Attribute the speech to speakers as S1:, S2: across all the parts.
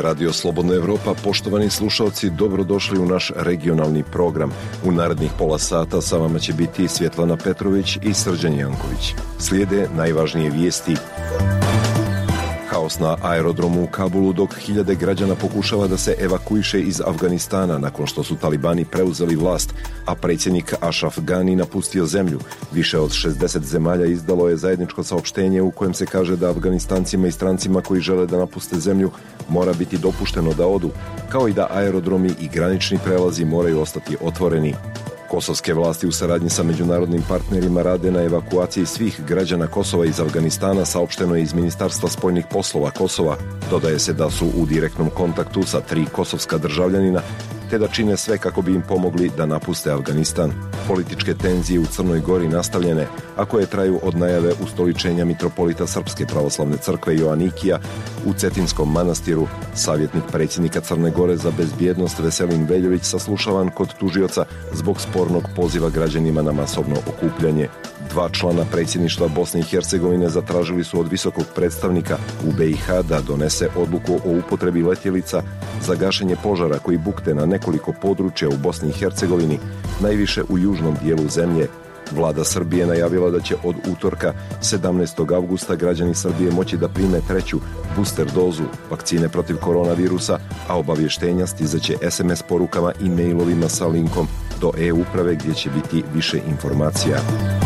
S1: Radio Slobodna Evropa. Poštovani slušalci, dobrodošli u naš regionalni program. U narednih pola sata sa vama će biti Svjetlana Petrović i Srđan Janković. Slijede najvažnije vijesti. Haos na aerodromu u Kabulu dok hiljade građana pokušava da se evakuiše iz Afganistana nakon što su talibani preuzeli vlast, a predsjednik Ashraf Ghani napustio zemlju. Više od 60 zemalja izdalo je zajedničko saopštenje u kojem se kaže da Afganistancima i strancima koji žele da napuste zemlju mora biti dopušteno da odu, kao i da aerodromi i granični prelazi moraju ostati otvoreni. Kosovske vlasti u saradnji sa međunarodnim partnerima rade na evakuaciji svih građana Kosova iz Afganistana, saopšteno je iz Ministarstva spoljnih poslova Kosova. Dodaje se da su u direktnom kontaktu sa 3 kosovska državljanina, te da čine sve kako bi im pomogli da napuste Afganistan. Političke tenzije u Crnoj Gori nastavljene, a koje traju od najave ustoličenja mitropolita Srpske pravoslavne crkve Joanikija u Cetinskom manastiru. Savjetnik predsjednika Crne Gore za bezbjednost Veselin Veljović saslušavan kod tužioca zbog spornog poziva građanima na masovno okupljanje. 2 člana predsjedništva Bosne i Hercegovine zatražili su od visokog predstavnika u BiH da donese odluku o upotrebi letjelica za gašenje požara koji bukte na nekoliko područja u Bosni i Hercegovini, najviše u južnom dijelu zemlje. Vlada Srbije najavila da će od utorka 17. avgusta građani Srbije moći da prime 3. booster dozu vakcine protiv koronavirusa, a obavještenja stizaće SMS porukama i mailovima sa linkom do e-uprave gdje će biti više informacija.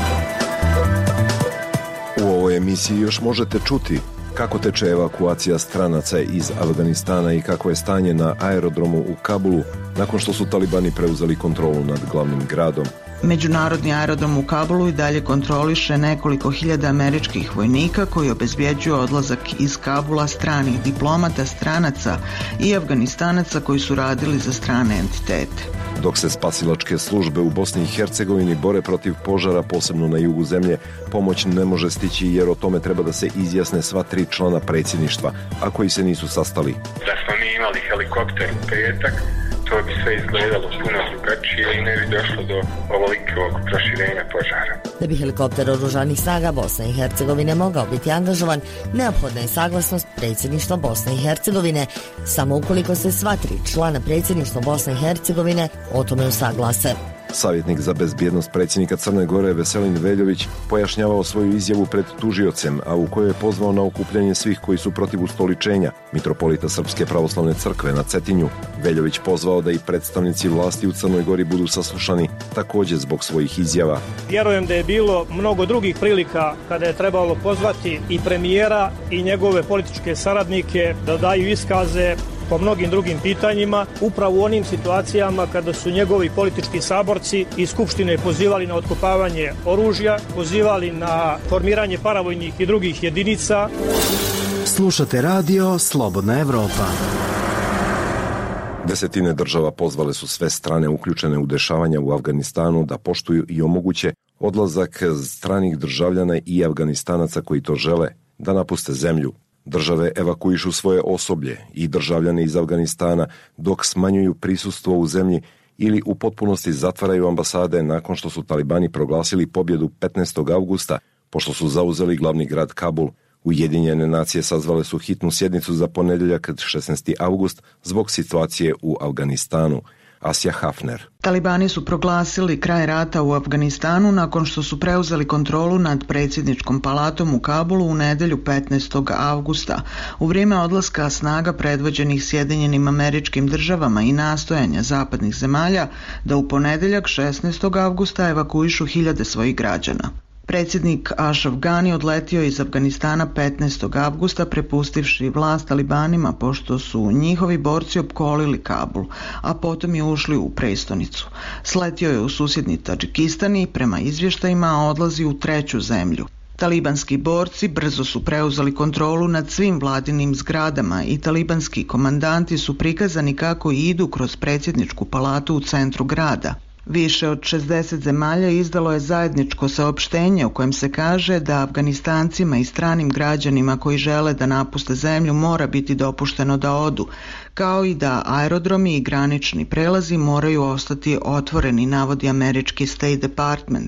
S1: U ovoj emisiji još možete čuti kako teče evakuacija stranaca iz Afganistana i kako je stanje na aerodromu u Kabulu nakon što su talibani preuzeli kontrolu nad glavnim gradom.
S2: Međunarodni aerodrom u Kabulu i dalje kontroliše nekoliko hiljada američkih vojnika koji obezbjeđuju odlazak iz Kabula stranih diplomata, stranaca i Afganistanaca koji su radili za strane entitete.
S1: Dok se spasilačke službe u Bosni i Hercegovini bore protiv požara, posebno na jugu zemlje, pomoć ne može stići jer o tome treba da se izjasne sva 3 člana predsjedništva, a koji se nisu sastali.
S3: Da smo mi imali helikopter u petak, to bi sve izgledalo puno drugačije i ne bi došlo do ovolikog proširenja požara.
S4: Da bi helikopter oružanih snaga Bosne i Hercegovine mogao biti angažovan, neophodna je saglasnost predsjedništva Bosne i Hercegovine, samo ukoliko se sva 3 člana predsjedništva Bosne i Hercegovine o tome usaglase.
S1: Savjetnik za bezbjednost predsjednika Crne Gore Veselin Veljović pojašnjavao svoju izjavu pred tužiocem, a u kojoj je pozvao na okupljanje svih koji su protiv ustoličenja mitropolita Srpske pravoslavne crkve na Cetinju. Veljović pozvao da i predstavnici vlasti u Crnoj Gori budu saslušani također zbog svojih izjava.
S5: Vjerujem da je bilo mnogo drugih prilika kada je trebalo pozvati i premijera i njegove političke saradnike da daju iskaze po mnogim drugim pitanjima, upravo u onim situacijama kada su njegovi politički saborci i skupštine pozivali na otkopavanje oružja, pozivali na formiranje paravojnih i drugih jedinica.
S6: Slušate radio Slobodna Evropa.
S1: Desetine država pozvale su sve strane uključene u dešavanja u Afganistanu da poštuju i omoguće odlazak stranih državljana i Afganistanaca koji to žele da napuste zemlju. Države evakuišu svoje osoblje i državljane iz Afganistana dok smanjuju prisustvo u zemlji ili u potpunosti zatvaraju ambasade nakon što su talibani proglasili pobjedu 15. avgusta, pošto su zauzeli glavni grad Kabul. Ujedinjene nacije sazvale su hitnu sjednicu za ponedjeljak 16. avgust zbog situacije u Afganistanu. Asja Hafner.
S2: Talibani su proglasili kraj rata u Afganistanu nakon što su preuzeli kontrolu nad predsjedničkom palatom u Kabulu u nedjelju 15. avgusta. U vrijeme odlaska snaga predvođenih Sjedinjenim Američkim Državama i nastojanja zapadnih zemalja da u ponedjeljak 16. avgusta evakuišu hiljade svojih građana. Predsjednik Ashraf Ghani odletio iz Afganistana 15. avgusta prepustivši vlast talibanima pošto su njihovi borci opkolili Kabul, a potom je ušli u prestonicu. Sletio je u susjedni Tadžikistan i prema izvještajima odlazi u 3. zemlju. Talibanski borci brzo su preuzeli kontrolu nad svim vladinim zgradama i talibanski komandanti su prikazani kako idu kroz predsjedničku palatu u centru grada. Više od 60 zemalja izdalo je zajedničko saopštenje u kojem se kaže da Afganistancima i stranim građanima koji žele da napuste zemlju mora biti dopušteno da odu, kao i da aerodromi i granični prelazi moraju ostati otvoreni, navodi američki State Department.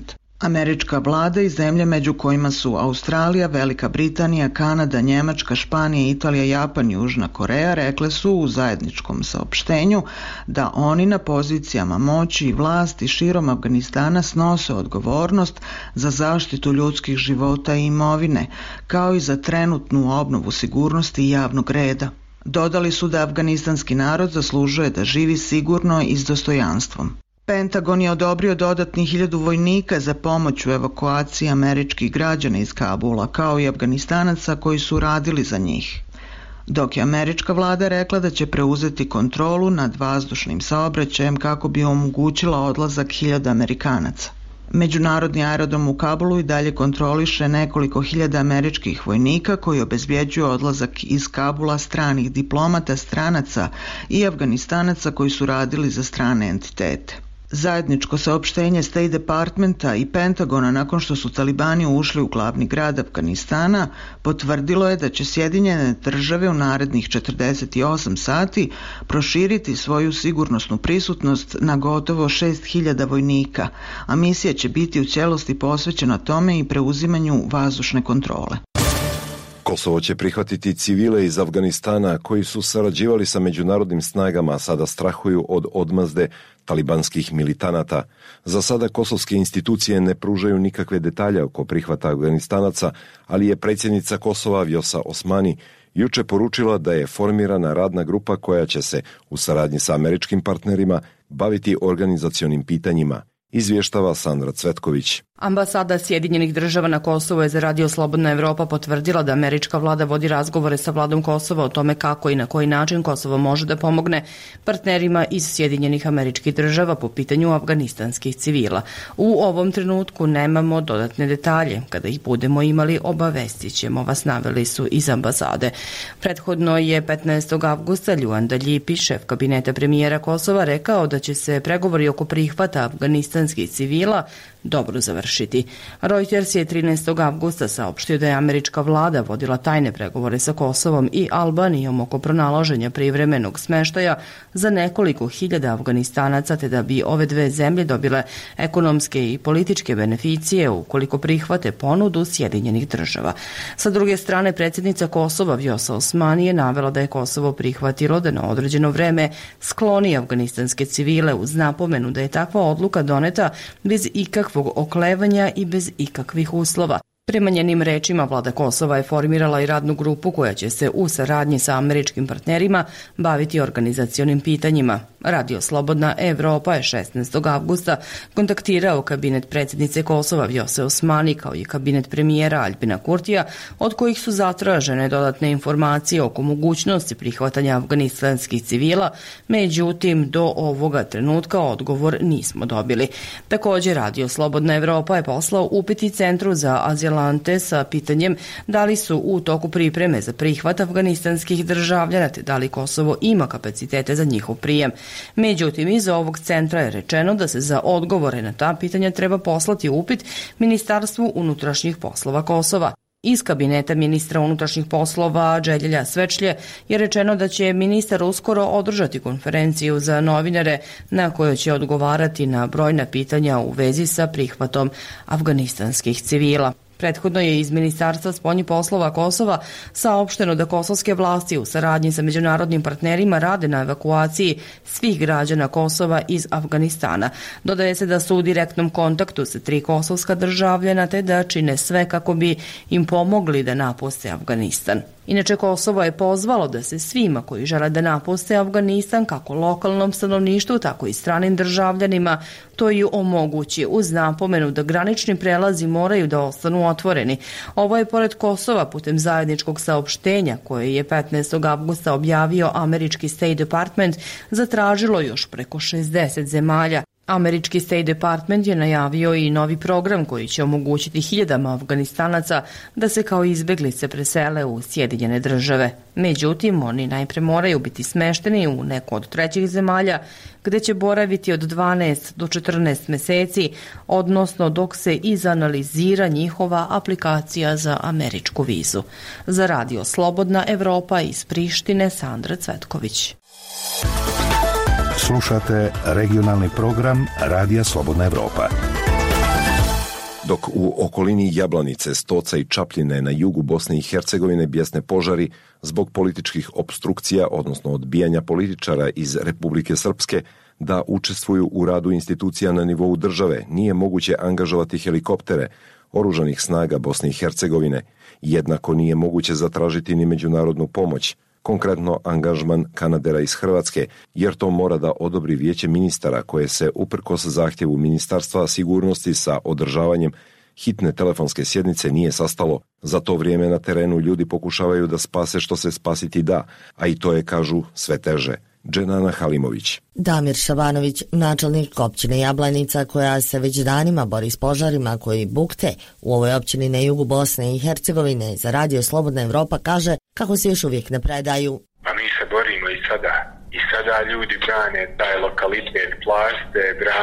S2: Američka vlada i zemlje među kojima su Australija, Velika Britanija, Kanada, Njemačka, Španija, Italija, Japan i Južna Koreja rekle su u zajedničkom saopštenju da oni na pozicijama moći i vlasti širom Afganistana snose odgovornost za zaštitu ljudskih života i imovine, kao i za trenutnu obnovu sigurnosti i javnog reda. Dodali su da afganistanski narod zaslužuje da živi sigurno i s dostojanstvom. Pentagon je odobrio dodatnih 1000 vojnika za pomoć u evakuaciji američkih građana iz Kabula, kao i Afganistanaca koji su radili za njih. Dok je američka vlada rekla da će preuzeti kontrolu nad vazdušnim saobraćajem kako bi omogućila odlazak 1000 Amerikanaca. Međunarodni aerodrom u Kabulu i dalje kontroliše nekoliko hiljada američkih vojnika koji obezbjeđuju odlazak iz Kabula stranih diplomata, stranaca i Afganistanaca koji su radili za strane entitete. Zajedničko saopštenje State Departmenta i Pentagona nakon što su talibani ušli u glavni grad Afganistana potvrdilo je da će Sjedinjene države u narednih 48 sati proširiti svoju sigurnosnu prisutnost na gotovo 6000 vojnika, a misija će biti u cijelosti posvećena tome i preuzimanju vazdušne kontrole.
S1: Kosovo će prihvatiti civile iz Afganistana koji su sarađivali sa međunarodnim snagama, a sada strahuju od odmazde talibanskih militanata. Za sada kosovske institucije ne pružaju nikakve detalje oko prihvata Afganistanaca, ali je predsjednica Kosova Vjosa Osmani juče poručila da je formirana radna grupa koja će se, u saradnji sa američkim partnerima, baviti organizacionim pitanjima, izvještava Sandra Cvetković.
S7: Ambasada Sjedinjenih država na Kosovu je za Radio Slobodna Evropa potvrdila da američka vlada vodi razgovore sa vladom Kosova o tome kako i na koji način Kosovo može da pomogne partnerima iz Sjedinjenih američkih država po pitanju afganistanskih civila. U ovom trenutku nemamo dodatne detalje. Kada ih budemo imali, obavestit ćemo vas, naveli su iz ambasade. Prethodno je 15. avgusta Ljuan Daljipi, šef kabineta premijera Kosova, rekao da će se pregovori oko prihvata afganistanskih civila dobro završiti. Reuters je 13. avgusta saopštio da je američka vlada vodila tajne pregovore sa Kosovom i Albanijom oko pronalaženja privremenog smeštaja za nekoliko hiljada Afganistanaca, te da bi ove dve zemlje dobile ekonomske i političke beneficije ukoliko prihvate ponudu Sjedinjenih država. Sa druge strane, predsjednica Kosova Vjosa Osmani je navela da je Kosovo prihvatilo da na određeno vreme skloni afganistanske civile uz napomenu da je takva odluka doneta bez ikakvog oklevanja i bez ikakvih uslova. Prema njenim rečima, vlada Kosova je formirala i radnu grupu koja će se u saradnji sa američkim partnerima baviti organizacionim pitanjima. Radio Slobodna Evropa je 16. avgusta kontaktirao kabinet predsjednice Kosova Vjose Osmani kao i kabinet premijera Aljbina Kurtija, od kojih su zatražene dodatne informacije oko mogućnosti prihvatanja afganistanskih civila, međutim do ovoga trenutka odgovor nismo dobili. Također, Radio Slobodna Evropa je poslao upit i Centru za azilante sa pitanjem da li su u toku pripreme za prihvat afganistanskih državljana te da li Kosovo ima kapacitete za njihov prijem. Međutim, iz ovog centra je rečeno da se za odgovore na ta pitanja treba poslati upit Ministarstvu unutrašnjih poslova Kosova. Iz kabineta ministra unutrašnjih poslova Đeljelja Svečlje je rečeno da će ministar uskoro održati konferenciju za novinare na kojoj će odgovarati na brojna pitanja u vezi sa prihvatom afganistanskih civila. Prethodno je iz Ministarstva spoljnih poslova Kosova saopšteno da kosovske vlasti u saradnji sa međunarodnim partnerima rade na evakuaciji svih građana Kosova iz Afganistana. Dodaje se da su u direktnom kontaktu sa 3 kosovska državljana te da čine sve kako bi im pomogli da napuste Afganistan. Inače, Kosovo je pozvalo da se svima koji žele da napuste Afganistan, kako lokalnom stanovništvu, tako i stranim državljanima, to i omogući uz napomenu da granični prelazi moraju da ostanu otvoreni. Ovo je pored Kosova putem zajedničkog saopštenja koje je 15. avgusta objavio američki State Department zatražilo još preko 60 zemalja. Američki State Department je najavio i novi program koji će omogućiti hiljadama Afganistanaca da se kao izbeglice presele u Sjedinjene države. Međutim, oni najpre moraju biti smešteni u neku od trećih zemalja gde će boraviti od 12 do 14 meseci, odnosno dok se izanalizira njihova aplikacija za američku vizu. Za Radio Slobodna Evropa iz Prištine, Sandra Cvetković.
S8: Slušate regionalni program Radija Slobodna Evropa.
S1: Dok u okolini Jablanice, Stoca i Čapljine na jugu Bosne i Hercegovine bjesne požari zbog političkih opstrukcija, odnosno odbijanja političara iz Republike Srpske da učestvuju u radu institucija na nivou države, nije moguće angažovati helikoptere oružanih snaga Bosne i Hercegovine. Jednako nije moguće zatražiti ni međunarodnu pomoć, konkretno angažman Kanadera iz Hrvatske, jer to mora da odobri Vijeće ministara koje se uprkos zahtjevu Ministarstva sigurnosti sa održavanjem hitne telefonske sjednice nije sastalo. Za to vrijeme na terenu ljudi pokušavaju da spase što se spasiti da, a i to je, kažu, sve teže. Dženana Halimović.
S4: Damir Šabanović, načelnik općine Jablanica, koja se već danima bori s požarima koji bukte u ovoj općini na jugu Bosne i Hercegovine, za Radio Slobodna Evropa kaže kako se još uvijek ne predaju.
S3: A mi se borimo i sada. I sada ljudi brane taj lokalitet Plaste,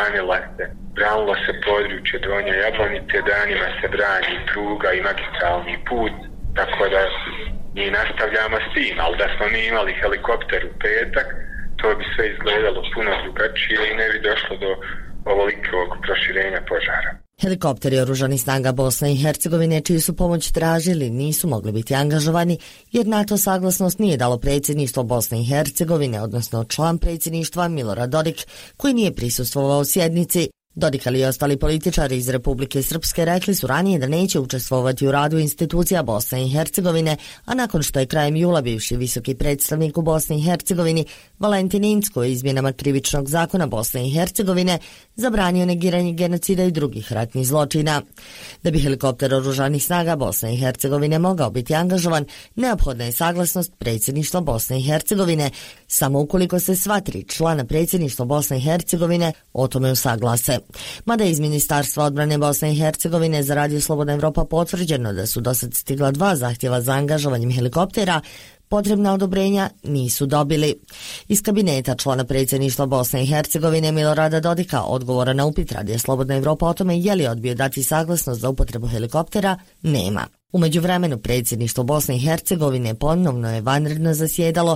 S3: branilo se područje Donje Jablanice, danima se brani pruga i magistralni put, tako da mi nastavljamo s tim, ali da smo mi imali helikopter u petak, to bi sve izgledalo puno drugačije i ne bi došlo do ovolikog proširenja požara.
S4: Helikopteri oružanih snaga Bosne i Hercegovine, čiju su pomoć tražili, nisu mogli biti angažovani jer na to saglasnost nije dalo predsjedništvo Bosne i Hercegovine, odnosno član predsjedništva Milorad Dodik, koji nije prisustvovao sjednici. Dodik ali i ostali političari iz Republike Srpske rekli su ranije da neće učestvovati u radu institucija Bosne i Hercegovine, a nakon što je krajem jula bivši visoki predstavnik u Bosni i Hercegovini Valentin Incko izmjenama krivičnog zakona Bosne i Hercegovine zabranio negiranje genocida i drugih ratnih zločina. Da bi helikopter oružanih snaga Bosne i Hercegovine mogao biti angažovan, neophodna je saglasnost predsjedništva Bosne i Hercegovine, samo ukoliko se sva 3 člana predsjedništva Bosne i Hercegovine o tome usaglase. Mada iz Ministarstva odbrane Bosne i Hercegovine za Radio Slobodna Evropa potvrđeno da su dosad stigla 2 zahtjeva za angažovanjem helikoptera, potrebna odobrenja nisu dobili. Iz kabineta člana predsjedništva Bosne i Hercegovine Milorada Dodika odgovora na upit Radio Slobodna Evropa o tome je li odbio dati saglasnost za upotrebu helikoptera nema. U međuvremenu predsjedništvo Bosne i Hercegovine ponovno je vanredno zasjedalo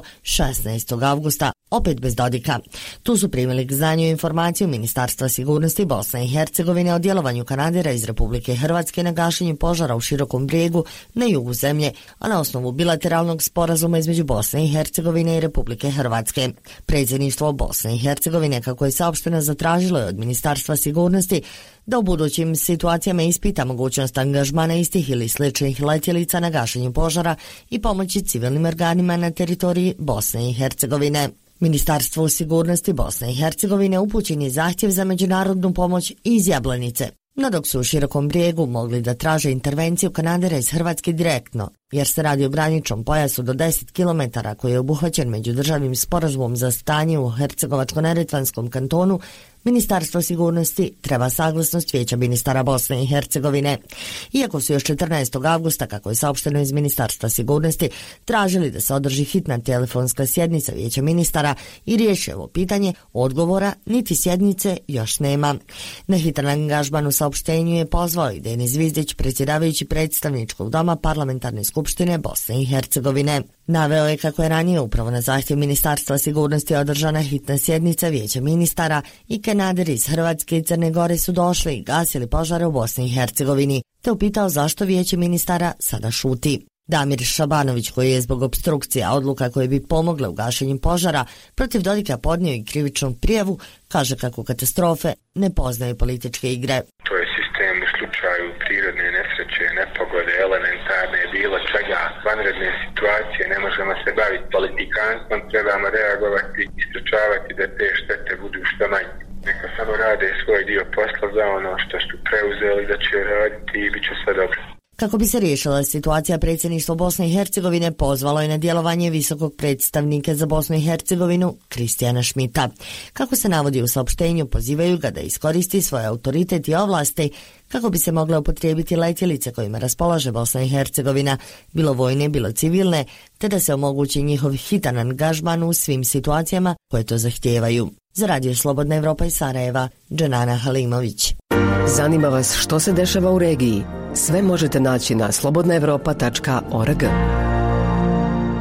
S4: 16. avgusta, opet bez Dodika. Tu su primili k znanju informaciju Ministarstva sigurnosti Bosne i Hercegovine o djelovanju Kanadera iz Republike Hrvatske na gašenju požara u Širokom Brijegu na jugu zemlje, a na osnovu bilateralnog sporazuma između Bosne i Hercegovine i Republike Hrvatske. Predsjedništvo Bosne i Hercegovine, kako je saopšteno, zatražilo je od Ministarstva sigurnosti da u budućim situacijama ispita mogućnost angažmana istih ili sličnih letjelica na gašenju požara i pomoći civilnim organima na teritoriji Bosne i Hercegovine. Ministarstvo sigurnosti Bosne i Hercegovine upućen je zahtjev za međunarodnu pomoć iz Jablanice, no dok su u Širokom Brijegu mogli da traže intervenciju Kanadera iz Hrvatske direktno, jer se radi o graničnom pojasu do 10 km koji je obuhvaćen međudržavnim sporazumom za stanje u Hercegovačko-neretvanskom kantonu, Ministarstvo sigurnosti treba saglasnost Vijeća ministara Bosne i Hercegovine. Iako su još 14. avgusta, kako je saopšteno iz Ministarstva sigurnosti, tražili da se održi hitna telefonska sjednica Vijeća ministara i riješi ovo pitanje, odgovora niti sjednice još nema. Na hitan angažman u saopštenju je pozvao i Denis Zvizdić, predsjedavajući predstavničkog doma Parlamentarne skupštine Bosne i Hercegovine. Naveo je kako je ranije upravo na zahtjev Ministarstva sigurnosti održana hitna sjednica Vijeća ministara i Kanaderi iz Hrvatske i Crne Gore su došli i gasili požare u Bosni i Hercegovini, te upitao zašto Vijeće ministara sada šuti. Damir Šabanović, koji je zbog opstrukcija odluka koje bi pomogle u gašenju požara protiv Dodika podnio i krivičnu prijavu, kaže kako katastrofe ne poznaju političke igre.
S3: To je sistem u slučaju prirodne nesreće, nepogode, elementarne, bilo čega, vanredne situacije, ne možemo se baviti politikanstvom, trebamo reagovati i sprečavati da te štete budu što manje. Neka samo rade svoj dio posla za ono što su preuzeli da će raditi i bit će sve dobro.
S4: Kako bi se riješila situacija, predsjedništvo Bosne i Hercegovine pozvalo je na djelovanje visokog predstavnika za Bosnu i Hercegovinu Kristijana Šmita. Kako se navodi u saopštenju, pozivaju ga da iskoristi svoj autoritet i ovlasti kako bi se mogle upotrijebiti letjelice kojima raspolaže Bosna i Hercegovina, bilo vojne, bilo civilne, te da se omogući njihov hitan angažman u svim situacijama koje to zahtijevaju. Za Radio Slobodna Evropa iz Sarajeva, Dženana Halimović.
S8: Zanima vas što se dešava u regiji? Sve možete naći na slobodnaevropa.org.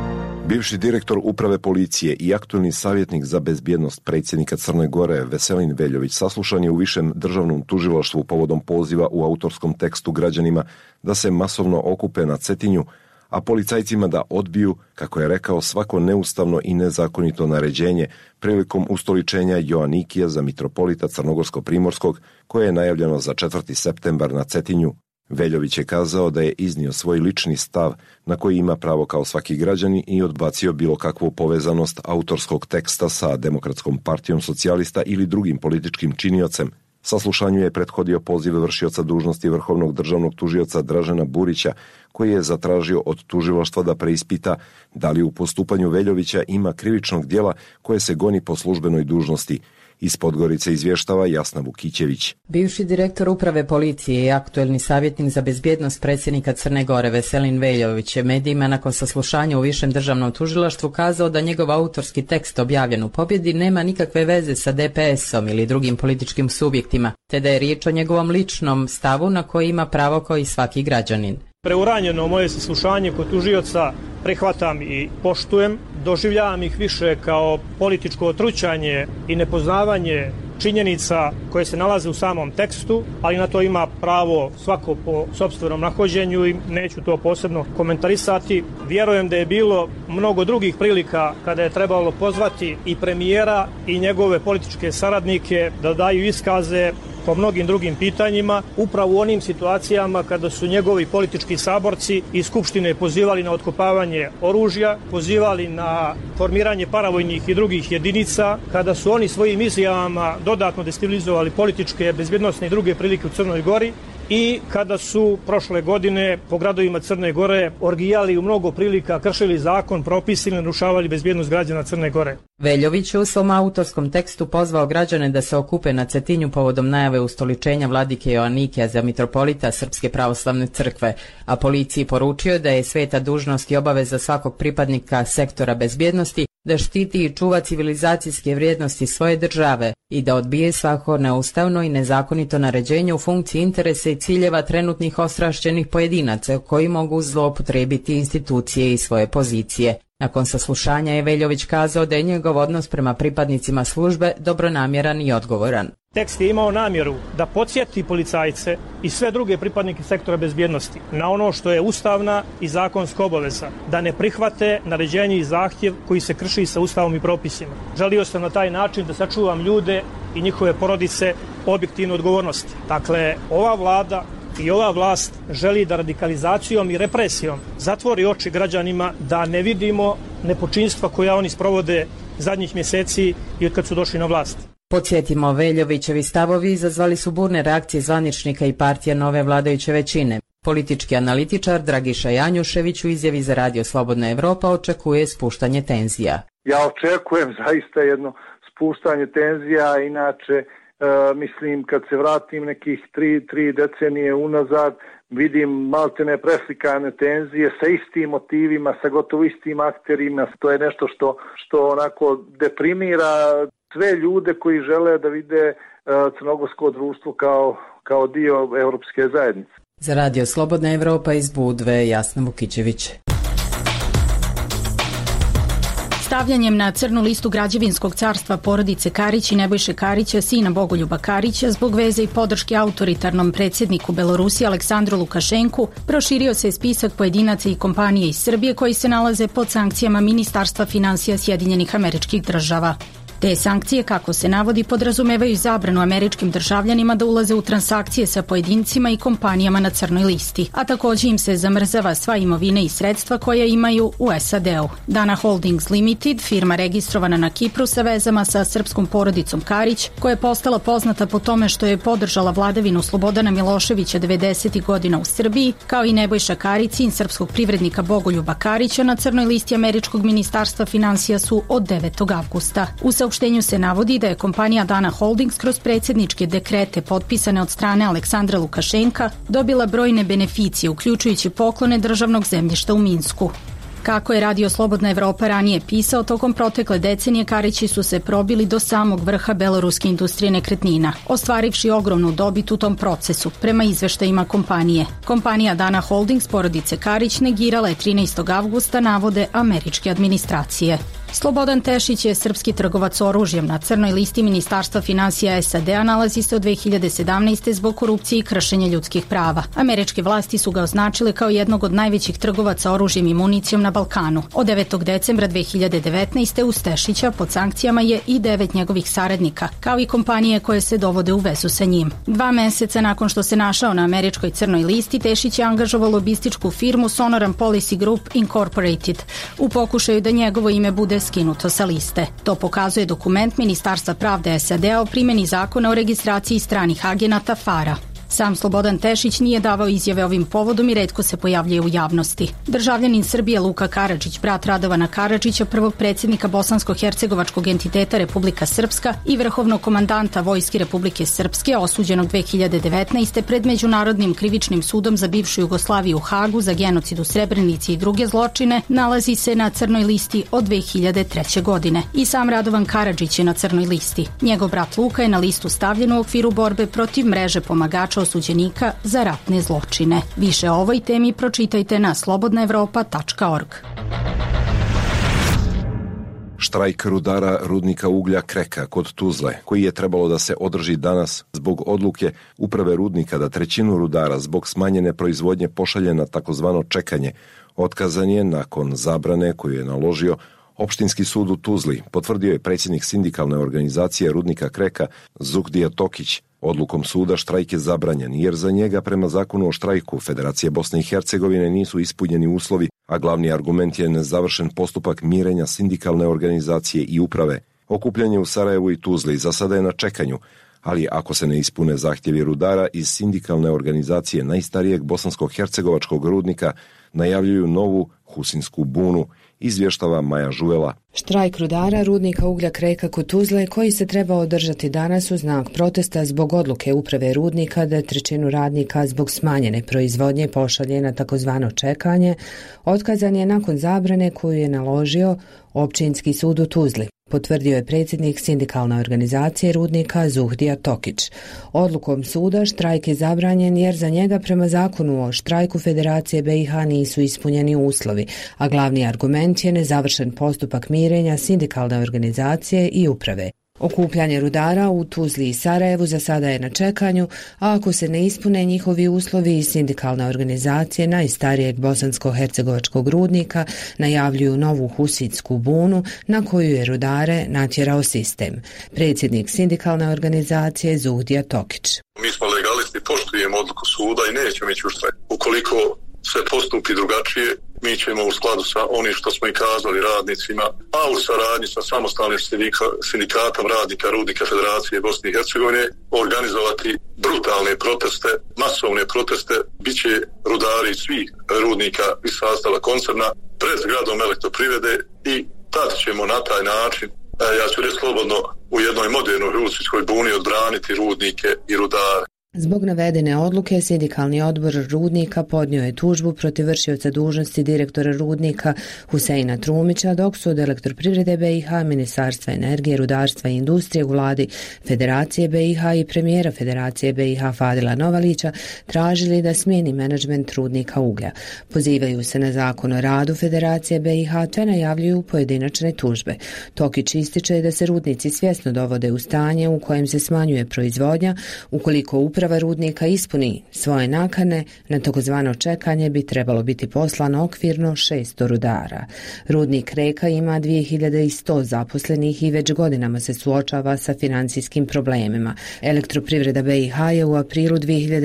S1: Bivši direktor uprave policije i aktuelni savjetnik za bezbjednost predsjednika Crne Gore Veselin Veljović saslušan je u Višem državnom tužilaštvu povodom poziva u autorskom tekstu građanima da se masovno okupe na Cetinju, a policajcima da odbiju, kako je rekao, svako neustavno i nezakonito naređenje prilikom ustoličenja Joanikija za mitropolita Crnogorsko-Primorskog, koje je najavljeno za 4. septembar na Cetinju. Veljović je kazao da je iznio svoj lični stav na koji ima pravo kao svaki građanin i odbacio bilo kakvu povezanost autorskog teksta sa Demokratskom partijom socijalista ili drugim političkim činiocem. Saslušanju je prethodio poziv vršioca dužnosti vrhovnog državnog tužioca Dražena Burića, koji je zatražio od tužilaštva da preispita da li u postupanju Veljovića ima krivičnog djela koje se goni po službenoj dužnosti. Iz Podgorice izvještava Jasna Vukićević.
S9: Bivši direktor uprave policije i aktuelni savjetnik za bezbjednost predsjednika Crne Gore Veselin Veljović je medijima nakon saslušanja u Višem državnom tužilaštvu kazao da njegov autorski tekst objavljen u Pobjedi nema nikakve veze sa DPS-om ili drugim političkim subjektima, te da je riječ o njegovom ličnom stavu na koji ima pravo kao i svaki građanin.
S5: Preuranjeno moje saslušanje kod tužioca prihvatam i poštujem, doživljavam ih više kao političko otrućanje i nepoznavanje činjenica koje se nalaze u samom tekstu, ali na to ima pravo svako po sopstvenom nahođenju i neću to posebno komentarisati. Vjerujem da je bilo mnogo drugih prilika kada je trebalo pozvati i premijera i njegove političke saradnike da daju iskaze po mnogim drugim pitanjima, upravo u onim situacijama kada su njegovi politički saborci iz Skupštine pozivali na otkopavanje oružja, pozivali na formiranje paravojnih i drugih jedinica, kada su oni svojim izjavama dodatno destabilizovali političke, bezbjednosne i druge prilike u Crnoj Gori i kada su prošle godine po gradovima Crne Gore orgijali u mnogo prilika, kršili zakon, propis ili narušavali bezbjednost građana Crne Gore.
S9: Veljović je u svom autorskom tekstu pozvao građane da se okupe na Cetinju povodom najave ustoličenja vladike Joanikija za mitropolita Srpske pravoslavne crkve, a policiji poručio da je sveta dužnost i obaveza svakog pripadnika sektora bezbjednosti da štiti i čuva civilizacijske vrijednosti svoje države i da odbije svako neustavno i nezakonito naređenje u funkciji interesa i ciljeva trenutnih ostrašćenih pojedinaca koji mogu zloupotrijebiti institucije i svoje pozicije. Nakon saslušanja je Veljović kazao da je njegov odnos prema pripadnicima službe dobronamjeran i odgovoran.
S5: Tekst je imao namjeru da podsjeti policajce i sve druge pripadnike sektora bezbjednosti na ono što je ustavna i zakonska obaveza, da ne prihvate naređenje i zahtjev koji se krši sa ustavom i propisima. Želio sam na taj način da sačuvam ljude i njihove porodice objektivne odgovornosti. Dakle, ova vlada i ova vlast želi da radikalizacijom i represijom zatvori oči građanima da ne vidimo nepočinstva koja oni sprovode zadnjih mjeseci i od kad su došli na vlast.
S9: Podsjetimo, Veljovićevi stavovi izazvali su burne reakcije zvaničnika i partija nove vladajuće većine. Politički analitičar Dragiša Janjušević u izjavi za Radio Slobodna Evropa očekuje spuštanje tenzija.
S10: Ja očekujem zaista jedno spuštanje tenzija, inače mislim kad se vratim nekih 3 decenije unazad, vidim maltene preslikane tenzije sa istim motivima, sa gotovo istim akterima. To je nešto što onako deprimira sve ljude koji žele da vide crnogorsko društvo kao dio Europske zajednice.
S9: Za Radio Slobodna Evropa iz Budve, Jasna Vukićević.
S11: Stavljanjem na crnu listu građevinskog carstva porodice Karić i Nebojše Karića, sina Bogoljuba Karića, zbog veze i podrške autoritarnom predsjedniku Belorusije Aleksandru Lukašenku, proširio se spisak pojedinaca i kompanije iz Srbije koji se nalaze pod sankcijama Ministarstva finansija Sjedinjenih Američkih Država. Te sankcije, kako se navodi, podrazumevaju zabranu američkim državljanima da ulaze u transakcije sa pojedincima i kompanijama na crnoj listi, a također im se zamrzava sva imovina i sredstva koje imaju u SAD-u. Dana Holdings Limited, firma registrovana na Kipru sa vezama sa srpskom porodicom Karić, koja je postala poznata po tome što je podržala vladavinu Slobodana Miloševića 90. godina u Srbiji, kao i Nebojša Karić, sin srpskog privrednika Bogoljuba Karića, na crnoj listi američkog ministarstva finansija su od 9. avgusta. U saopštenju se navodi da je kompanija Dana Holdings kroz predsjedničke dekrete potpisane od strane Aleksandra Lukašenka dobila brojne beneficije, uključujući poklone državnog zemljišta u Minsku. Kako je Radio Slobodna Evropa ranije pisao, tokom protekle decenije Karići su se probili do samog vrha beloruske industrije nekretnina, ostvarivši ogromnu dobit u tom procesu, prema izveštajima kompanije. Kompanija Dana Holdings porodice Karić negirala je 13. avgusta navode američke administracije. Slobodan Tešić je srpski trgovac oružjem. Na crnoj listi Ministarstva finansija SAD-a nalazi se od 2017. zbog korupcije i kršenja ljudskih prava. Američke vlasti su ga označile kao jednog od najvećih trgovaca oružjem i municijom na Balkanu. Od 9. decembra 2019. uz Tešića pod sankcijama je i 9 njegovih saradnika, kao i kompanije koje se dovode u vezu sa njim. 2 meseca nakon što se našao na američkoj crnoj listi, Tešić je angažovao lobističku firmu Sonoran Policy Group Incorporated u pokušaju da njegovo ime bude skinuto sa liste. To pokazuje dokument Ministarstva pravde SAD-a o primjeni zakona o registraciji stranih agenata FARA. Sam Slobodan Tešić nije davao izjave ovim povodom i retko se pojavljuje u javnosti. Državljanin Srbije Luka Karadžić, brat Radovana Karadžića, prvog predsjednika bosansko-hercegovačkog entiteta Republika Srpska i vrhovnog komandanta Vojske Republike Srpske, osuđenog 2019. pred Međunarodnim krivičnim sudom za bivšu Jugoslaviju u Hagu za genocid u Srebrenici i druge zločine, nalazi se na crnoj listi od 2003. godine. I sam Radovan Karadžić je na crnoj listi. Njegov brat Luka je na listu stavljen u okviru borbe protiv mreže pomagača osuđenika za ratne zločine. Više o ovoj temi pročitajte na slobodnaevropa.org.
S1: Štrajk rudara rudnika uglja Kreka kod Tuzle, koji je trebalo da se održi danas zbog odluke uprave rudnika da trećinu rudara zbog smanjene proizvodnje pošalje na takozvano čekanje, otkazan je nakon zabrane koju je naložio Opštinski sud u Tuzli, potvrdio je predsjednik sindikalne organizacije rudnika Kreka Zuhdija Tokić. Odlukom suda štrajk je zabranjen jer za njega prema zakonu o štrajku Federacije Bosne i Hercegovine nisu ispunjeni uslovi, a glavni argument je nezavršen postupak mirenja sindikalne organizacije i uprave. Okupljanje u Sarajevu i Tuzli za sada je na čekanju, ali ako se ne ispune zahtjevi rudara iz sindikalne organizacije najstarijeg bosansko-hercegovačkog rudnika, najavljuju novu husinsku bunu, izvještava Maja Žuvela.
S12: Štrajk rudara rudnika uglja Kreka kod Tuzle, koji se treba održati danas u znak protesta zbog odluke uprave rudnika da trećinu radnika zbog smanjene proizvodnje pošalje na takozvano čekanje, otkazan je nakon zabrane koju je naložio Općinski sud u Tuzli, potvrdio je predsjednik sindikalne organizacije rudnika Zuhdija Tokić. Odlukom suda štrajk je zabranjen jer za njega prema zakonu o štrajku Federacije BiH nisu ispunjeni uslovi, a glavni argument je nezavršen postupak mirenja sindikalne organizacije i uprave. Okupljanje rudara u Tuzli i Sarajevu za sada je na čekanju, a ako se ne ispune njihovi uslovi i sindikalne organizacije najstarijeg bosansko-hercegovačkog rudnika najavljuju novu husinsku bunu na koju je rudare natjerao sistem. Predsjednik sindikalne organizacije Zuhdija Tokić.
S13: Mi smo legalisti, poštujemo odluku suda i nećemo ići u štrajk. Ukoliko se postupi drugačije, mi ćemo u skladu sa onim što smo i kazali radnicima, a u saradnji sa samostalnim sindikatom radnika rudnika Federacije Bosne i Hercegovine organizovati brutalne proteste, masovne proteste. Biće rudari svih rudnika iz sastava koncerna pred zgradom Elektroprivrede i tad ćemo na taj način, ja ću reći slobodno, u jednoj modernoj husinskoj buni odbraniti rudnike i rudare.
S12: Zbog navedene odluke, sindikalni odbor rudnika podnio je tužbu protiv vršioca dužnosti direktora rudnika Huseina Trumića, dok su od Elektroprivrede BiH, Ministarstva energije, rudarstva i industrije u vladi Federacije BiH i premijera Federacije BiH Fadila Novalića tražili da smijeni menadžment rudnika uglja. Pozivaju se na zakon o radu Federacije BiH te najavljuju pojedinačne tužbe. Tokić ističe da se rudnici svjesno dovode u stanje u kojem se smanjuje proizvodnja. Ukoliko uprava rudnika ispuni svoje nakane, na takozvano čekanje bi trebalo biti poslano okvirno 600 rudara. Rudnik Kreka ima 2100 zaposlenih i već godinama se suočava sa financijskim problemima. Elektroprivreda BiH je u aprilu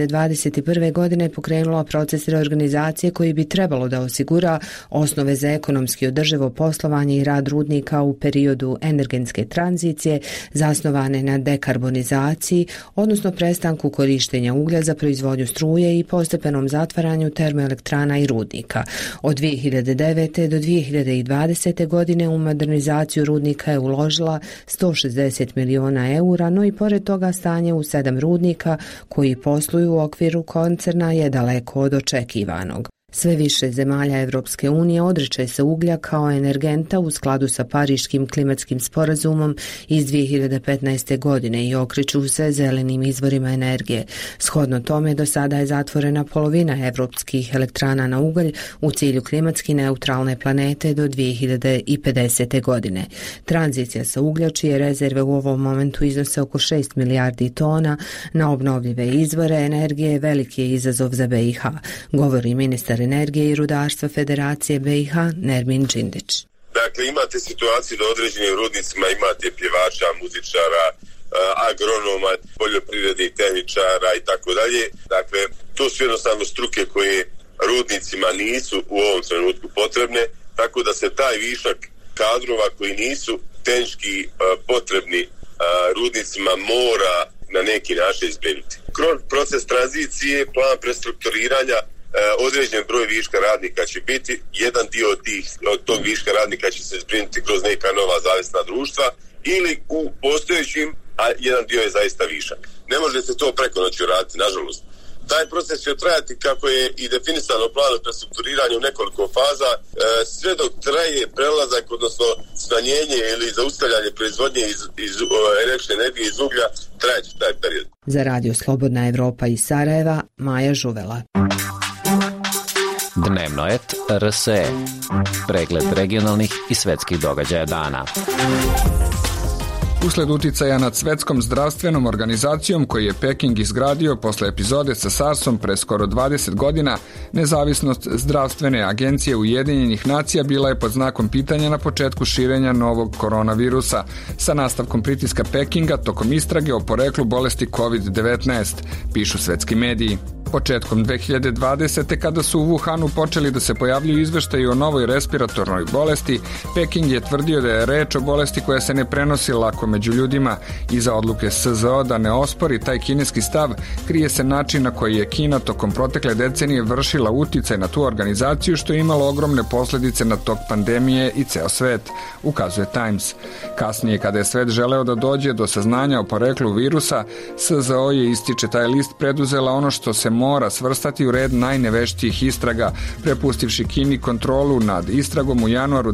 S12: 2021. godine pokrenula proces reorganizacije koji bi trebalo da osigura osnove za ekonomski održivo poslovanje i rad rudnika u periodu energetske tranzicije zasnovane na dekarbonizaciji, odnosno prestanku korištenja uglja za proizvodnju struje i postepenom zatvaranju termoelektrana i rudnika. Od 2009. do 2020. godine u modernizaciju rudnika je uložila 160 miliona eura, no i pored toga stanje u 7 rudnika koji posluju u okviru koncerna je daleko od očekivanog. Sve više zemalja Evropske unije odriče se uglja kao energenta u skladu sa Pariškim klimatskim sporazumom iz 2015. godine i okreću se zelenim izvorima energije. Shodno tome, do sada je zatvorena polovina evropskih elektrana na ugalj u cilju klimatski neutralne planete do 2050. godine. Tranzicija sa uglja, čije rezerve u ovom momentu iznose oko 6 milijardi tona, na obnovljive izvore energije veliki je izazov za BiH, govori ministar energije i rudarstva Federacije BiH Nermin Džindić.
S14: Dakle, imate situaciju da određenim rudnicima imate pjevača, muzičara, agronoma, poljoprivrednih tehničara i tako dalje. Dakle, to su jednostavno struke koje rudnicima nisu u ovom trenutku potrebne, tako da se taj višak kadrova koji nisu tehnički potrebni rudnicima mora na neki način zbrinuti. Kroz proces tranzicije, plan prestrukturiranja, određen broj viška radnika će biti, jedan dio od tog viška radnika će se zbrinuti kroz neka nova zavisna društva ili u postojećim, a jedan dio je zaista višak. Ne može se to preko noći raditi, nažalost. Taj proces će trajati kako je i definisano planom prestrukturiranja u nekoliko faza, sve dok traje prelazak, odnosno smanjenje ili zaustavljanje proizvodnje iz električne energije iz uglja, trajeće taj period.
S12: Za Radio Slobodna Evropa iz Sarajeva, Maja Žuvela.
S15: Dnevnoet RSE. Pregled regionalnih i svetskih događaja dana.
S16: Usled uticaja nad Svetskom zdravstvenom organizacijom koji je Peking izgradio posle epizode sa SARS-om pre skoro 20 godina, nezavisnost zdravstvene agencije Ujedinjenih nacija bila je pod znakom pitanja na početku širenja novog koronavirusa, sa nastavkom pritiska Pekinga tokom istrage o poreklu bolesti COVID-19, pišu svetski mediji. Početkom 2020. kada su u Wuhanu počeli da se pojavljuju izveštaji o novoj respiratornoj bolesti, Peking je tvrdio da je reč o bolesti koja se ne prenosi lako među ljudima. Iza odluke SZO da ne ospori taj kineski stav krije se način na koji je Kina tokom protekle decenije vršila uticaj na tu organizaciju, što je imalo ogromne posljedice na tok pandemije i ceo svet, ukazuje Times. Kasnije, kada je svet želeo da dođe do saznanja o poreklu virusa, SZO je, ističe taj list, preduzela ono što se mora svrstati u red najneveštijih istraga, prepustivši Kini kontrolu nad istragom u januaru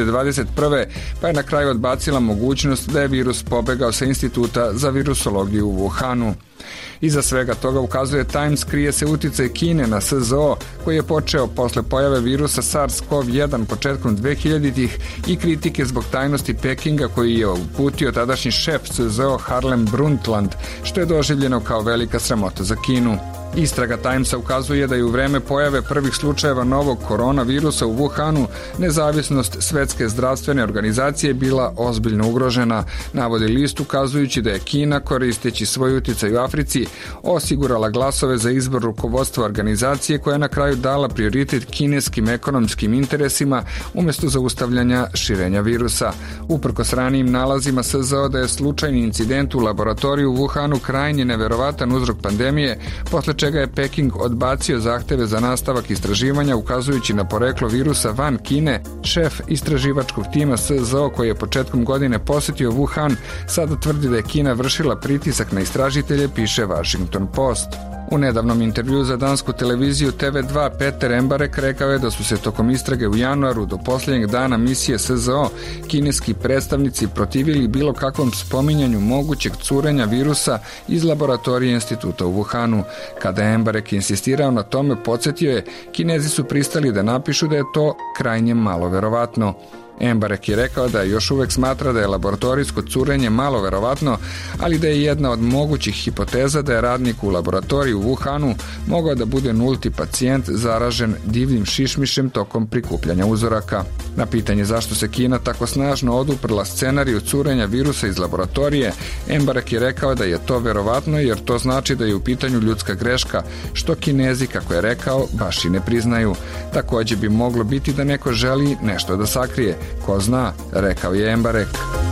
S16: 2021. pa je na kraju odbacila mogućnost da je virus pobegao sa Instituta za virusologiju u Wuhanu. Iza svega toga, ukazuje Times, krije se uticaj Kine na SZO, koji je počeo posle pojave virusa SARS-CoV-1 početkom 2000-ih i kritike zbog tajnosti Pekinga koji je uputio tadašnji šef SZO Harlem Brundtland, što je doživljeno kao velika sramota za Kinu. Istraga Timesa ukazuje da je u vreme pojave prvih slučajeva novog koronavirusa u Wuhanu nezavisnost Svetske zdravstvene organizacije bila ozbiljno ugrožena, navodi list, ukazujući da je Kina, koristeći svoj uticaj u Africi, osigurala glasove za izbor rukovodstva organizacije koja je na kraju dala prioritet kineskim ekonomskim interesima umjesto zaustavljanja širenja virusa. Uprkos ranijim nalazima SZO da je slučajni incident u laboratoriju u Wuhanu krajnje neverovatan uzrok pandemije, posle čega je Peking odbacio zahteve za nastavak istraživanja ukazujući na poreklo virusa van Kine, šef istraživačkog tima SZO koji je početkom godine posjetio Wuhan sada tvrdi da je Kina vršila pritisak na istražitelje, piše Washington Post. U nedavnom intervju za dansku televiziju TV2 Peter Embarek rekao je da su se tokom istrage u januaru do posljednjeg dana misije SZO kineski predstavnici protivili bilo kakvom spominjanju mogućeg curenja virusa iz laboratorije instituta u Wuhanu. Kada je Embarek insistirao na tome, podsjetio je, Kinezi su pristali da napišu da je to krajnje malo verovatno. Embarek je rekao da još uvek smatra da je laboratorijsko curenje malo verovatno, ali da je jedna od mogućih hipoteza da je radnik u laboratoriju u Wuhanu mogao da bude nulti pacijent zaražen divljim šišmišem tokom prikupljanja uzoraka. Na pitanje zašto se Kina tako snažno oduprla scenariju curenja virusa iz laboratorije, Embarek je rekao da je to verovatno jer to znači da je u pitanju ljudska greška, što Kinezi, kako je rekao, baš i ne priznaju. Također bi moglo biti da neko želi nešto da sakrije. Ko zna, rekao je Embarek.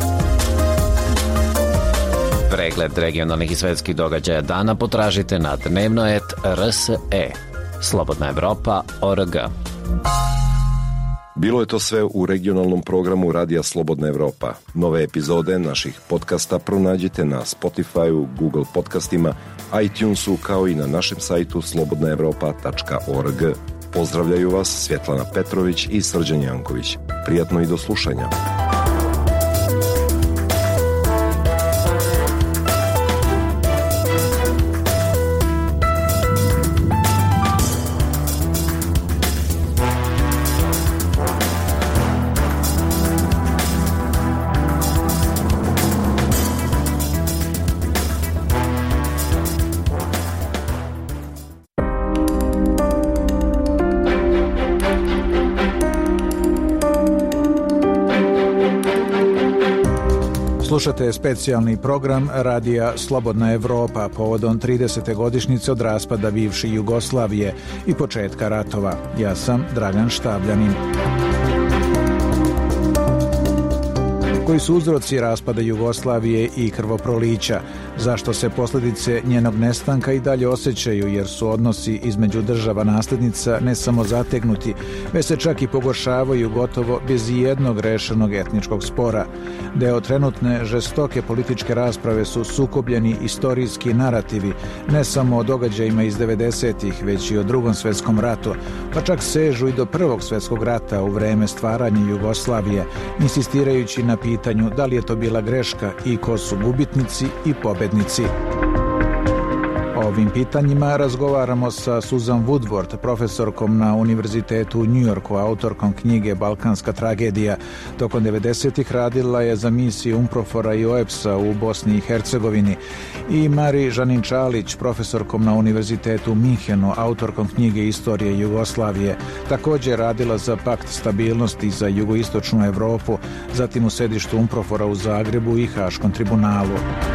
S15: Pregled regionalnih i svetskih događaja dana potražite na dnevnoet RSE. Slobodna Evropa.org.
S1: Bilo je to sve u regionalnom programu Radija Slobodna Evropa. Nove epizode naših podcasta pronađite na Spotify-u, Google podcastima, iTunesu kao i na našem sajtu slobodnaevropa.org. Pozdravljaju vas Svjetlana Petrović i Srđan Janković. Prijatno i do slušanja.
S17: Slušate specijalni program radija Slobodna Evropa povodom 30. godišnjice od raspada bivše Jugoslavije i početka ratova. Ja sam Dragan Štabljanin. Koji su uzroci raspada Jugoslavije i krvoprolića? Zašto se posljedice njenog nestanka i dalje osjećaju, jer su odnosi između država nasljednica ne samo zategnuti, već se čak i pogoršavaju gotovo bez jednog rešenog etničkog spora. Deo trenutne žestoke političke rasprave su sukobljeni istorijski narativi, ne samo o događajima iz 90-ih, već i o Drugom svjetskom ratu, pa čak sežu i do Prvog svjetskog rata u vreme stvaranja Jugoslavije, insistirajući na pitanju da li je to bila greška i ko su gubitnici i pobednici. O ovim pitanjima razgovaramo sa Susan Woodward, profesorkom na Univerzitetu u New Yorku, autorkom knjige Balkanska tragedija. Tokom 90-ih radila je za misiju UNPROFOR-a i OEBS-a u Bosni i Hercegovini. I Mari Žanin-Čalić, profesorkom na Univerzitetu u Minhenu, autorkom knjige Istorije Jugoslavije. Također radila za Pakt stabilnosti za jugoistočnu Evropu, zatim u sedištu UNPROFOR-a u Zagrebu i Haškom tribunalu.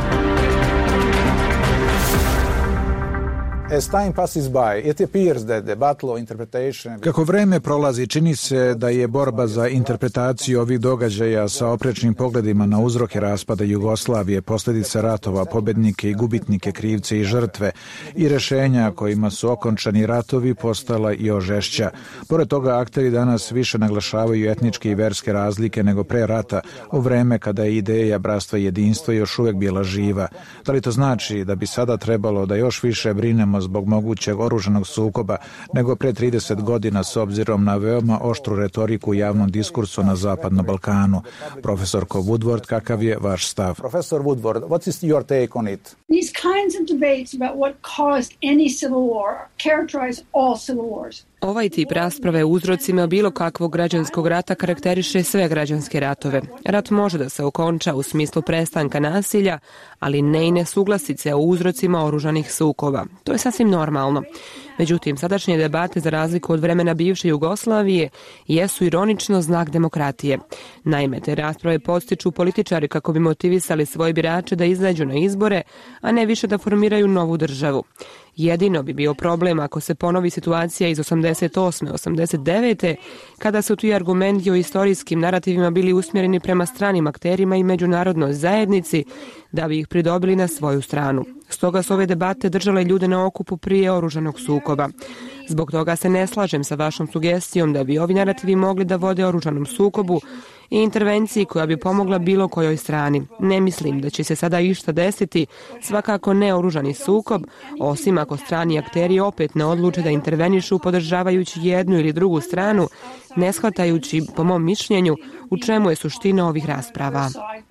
S17: Kako vreme prolazi, čini se da je borba za interpretaciju ovih događaja sa oprečnim pogledima na uzroke raspada Jugoslavije, posljedice ratova, pobednike i gubitnike, krivce i žrtve i rešenja kojima su okončani ratovi postala još žešća. Pored toga, akteri danas više naglašavaju etničke i verske razlike nego pre rata, u vreme kada je ideja bratstva i jedinstva još uvek bila živa. Da li to znači da bi sada trebalo da još više brinemo zbog mogućeg oružanog sukoba nego pre 30 godina s obzirom na veoma oštru retoriku u javnom diskursu na Zapadnom Balkanu? Profesorko Woodward, kakav je vaš stav?
S18: Professor Woodward, what is your take on it? These kinds of debates about what caused any civil war characterize all civil wars.
S19: Ovaj tip rasprave o uzrocima bilo kakvog građanskog rata karakteriše sve građanske ratove. Rat može da se okonča u smislu prestanka nasilja, ali ne i nesuglasice o uzrocima oružanih sukoba. To je sasvim normalno. Međutim, sadašnje debate, za razliku od vremena bivše Jugoslavije, jesu ironično znak demokratije. Naime, te rasprave podstiču političari kako bi motivisali svoje birače da izađu na izbore, a ne više da formiraju novu državu. Jedino bi bio problem ako se ponovi situacija iz 88. 89. kada su ti argumenti o istorijskim narativima bili usmjereni prema stranim akterima i međunarodnoj zajednici da bi ih pridobili na svoju stranu. Stoga su ove debate držale ljude na okupu prije oružanog sukoba. Zbog toga se ne slažem sa vašom sugestijom da bi ovi narativi mogli da vode oružanom sukobu i intervenciji koja bi pomogla bilo kojoj strani. Ne mislim da će se sada išta desiti, svakako ne oružani sukob, osim ako strani akteri opet ne odluče da intervenišu podržavajući jednu ili drugu stranu, ne shvatajući, po mom mišljenju, u čemu je suština ovih rasprava.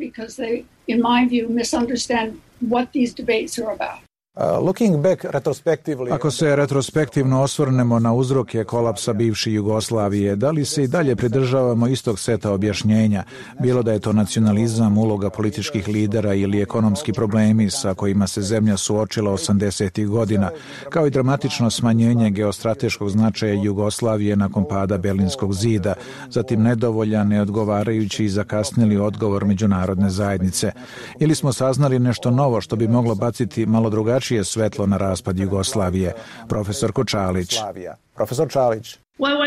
S17: Ako se retrospektivno osvrnemo na uzroke kolapsa bivše Jugoslavije, da li se i dalje pridržavamo istog seta objašnjenja, bilo da je to nacionalizam, uloga političkih lidera ili ekonomski problemi sa kojima se zemlja suočila 80. godina, kao i dramatično smanjenje geostrateškog značaja Jugoslavije nakon pada Berlinskog zida, zatim nedovoljan, neodgovarajući i zakasnili odgovor međunarodne zajednice. Ili smo saznali nešto novo što bi moglo baciti malo drugačije svetlo na raspad Jugoslavije? Profesorko Čalić.
S18: Profesor Čalić.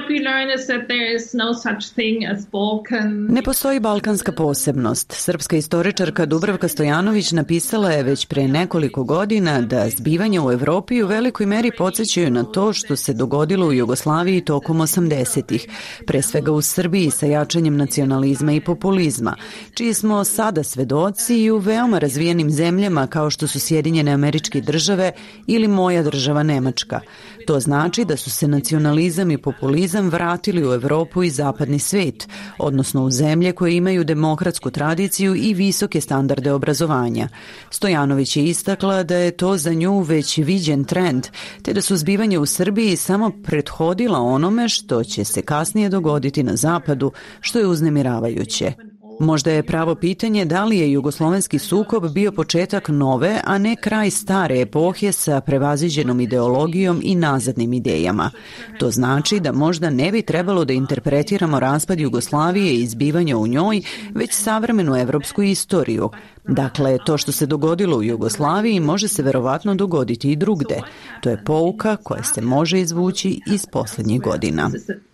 S20: Ne postoji balkanska posebnost. Srpska istoričarka Dubravka Stojanović napisala je već pre nekoliko godina da zbivanja u Evropi u velikoj meri podsjećaju na to što se dogodilo u Jugoslaviji tokom 80-ih, pre svega u Srbiji sa jačanjem nacionalizma i populizma, čiji smo sada svedoci i u veoma razvijenim zemljama kao što su Sjedinjene Američke Države ili moja država Nemačka. To znači da su se na nacionalizam i populizam vratili u Evropu i zapadni svet, odnosno u zemlje koje imaju demokratsku tradiciju i visoke standarde obrazovanja. Stojanović je istakla da je to za nju već viđen trend, te da su zbivanja u Srbiji samo prethodila onome što će se kasnije dogoditi na zapadu, što je uznemiravajuće. Možda je pravo pitanje da li je jugoslovenski sukob bio početak nove, a ne kraj stare epohe sa prevaziđenom ideologijom i nazadnim idejama. To znači da možda ne bi trebalo da interpretiramo raspad Jugoslavije i izbivanja u njoj, već savremenu evropsku istoriju. Dakle, to što se dogodilo u Jugoslaviji može se verovatno dogoditi i drugde. To je pouka koja se može izvući iz poslednjih godina.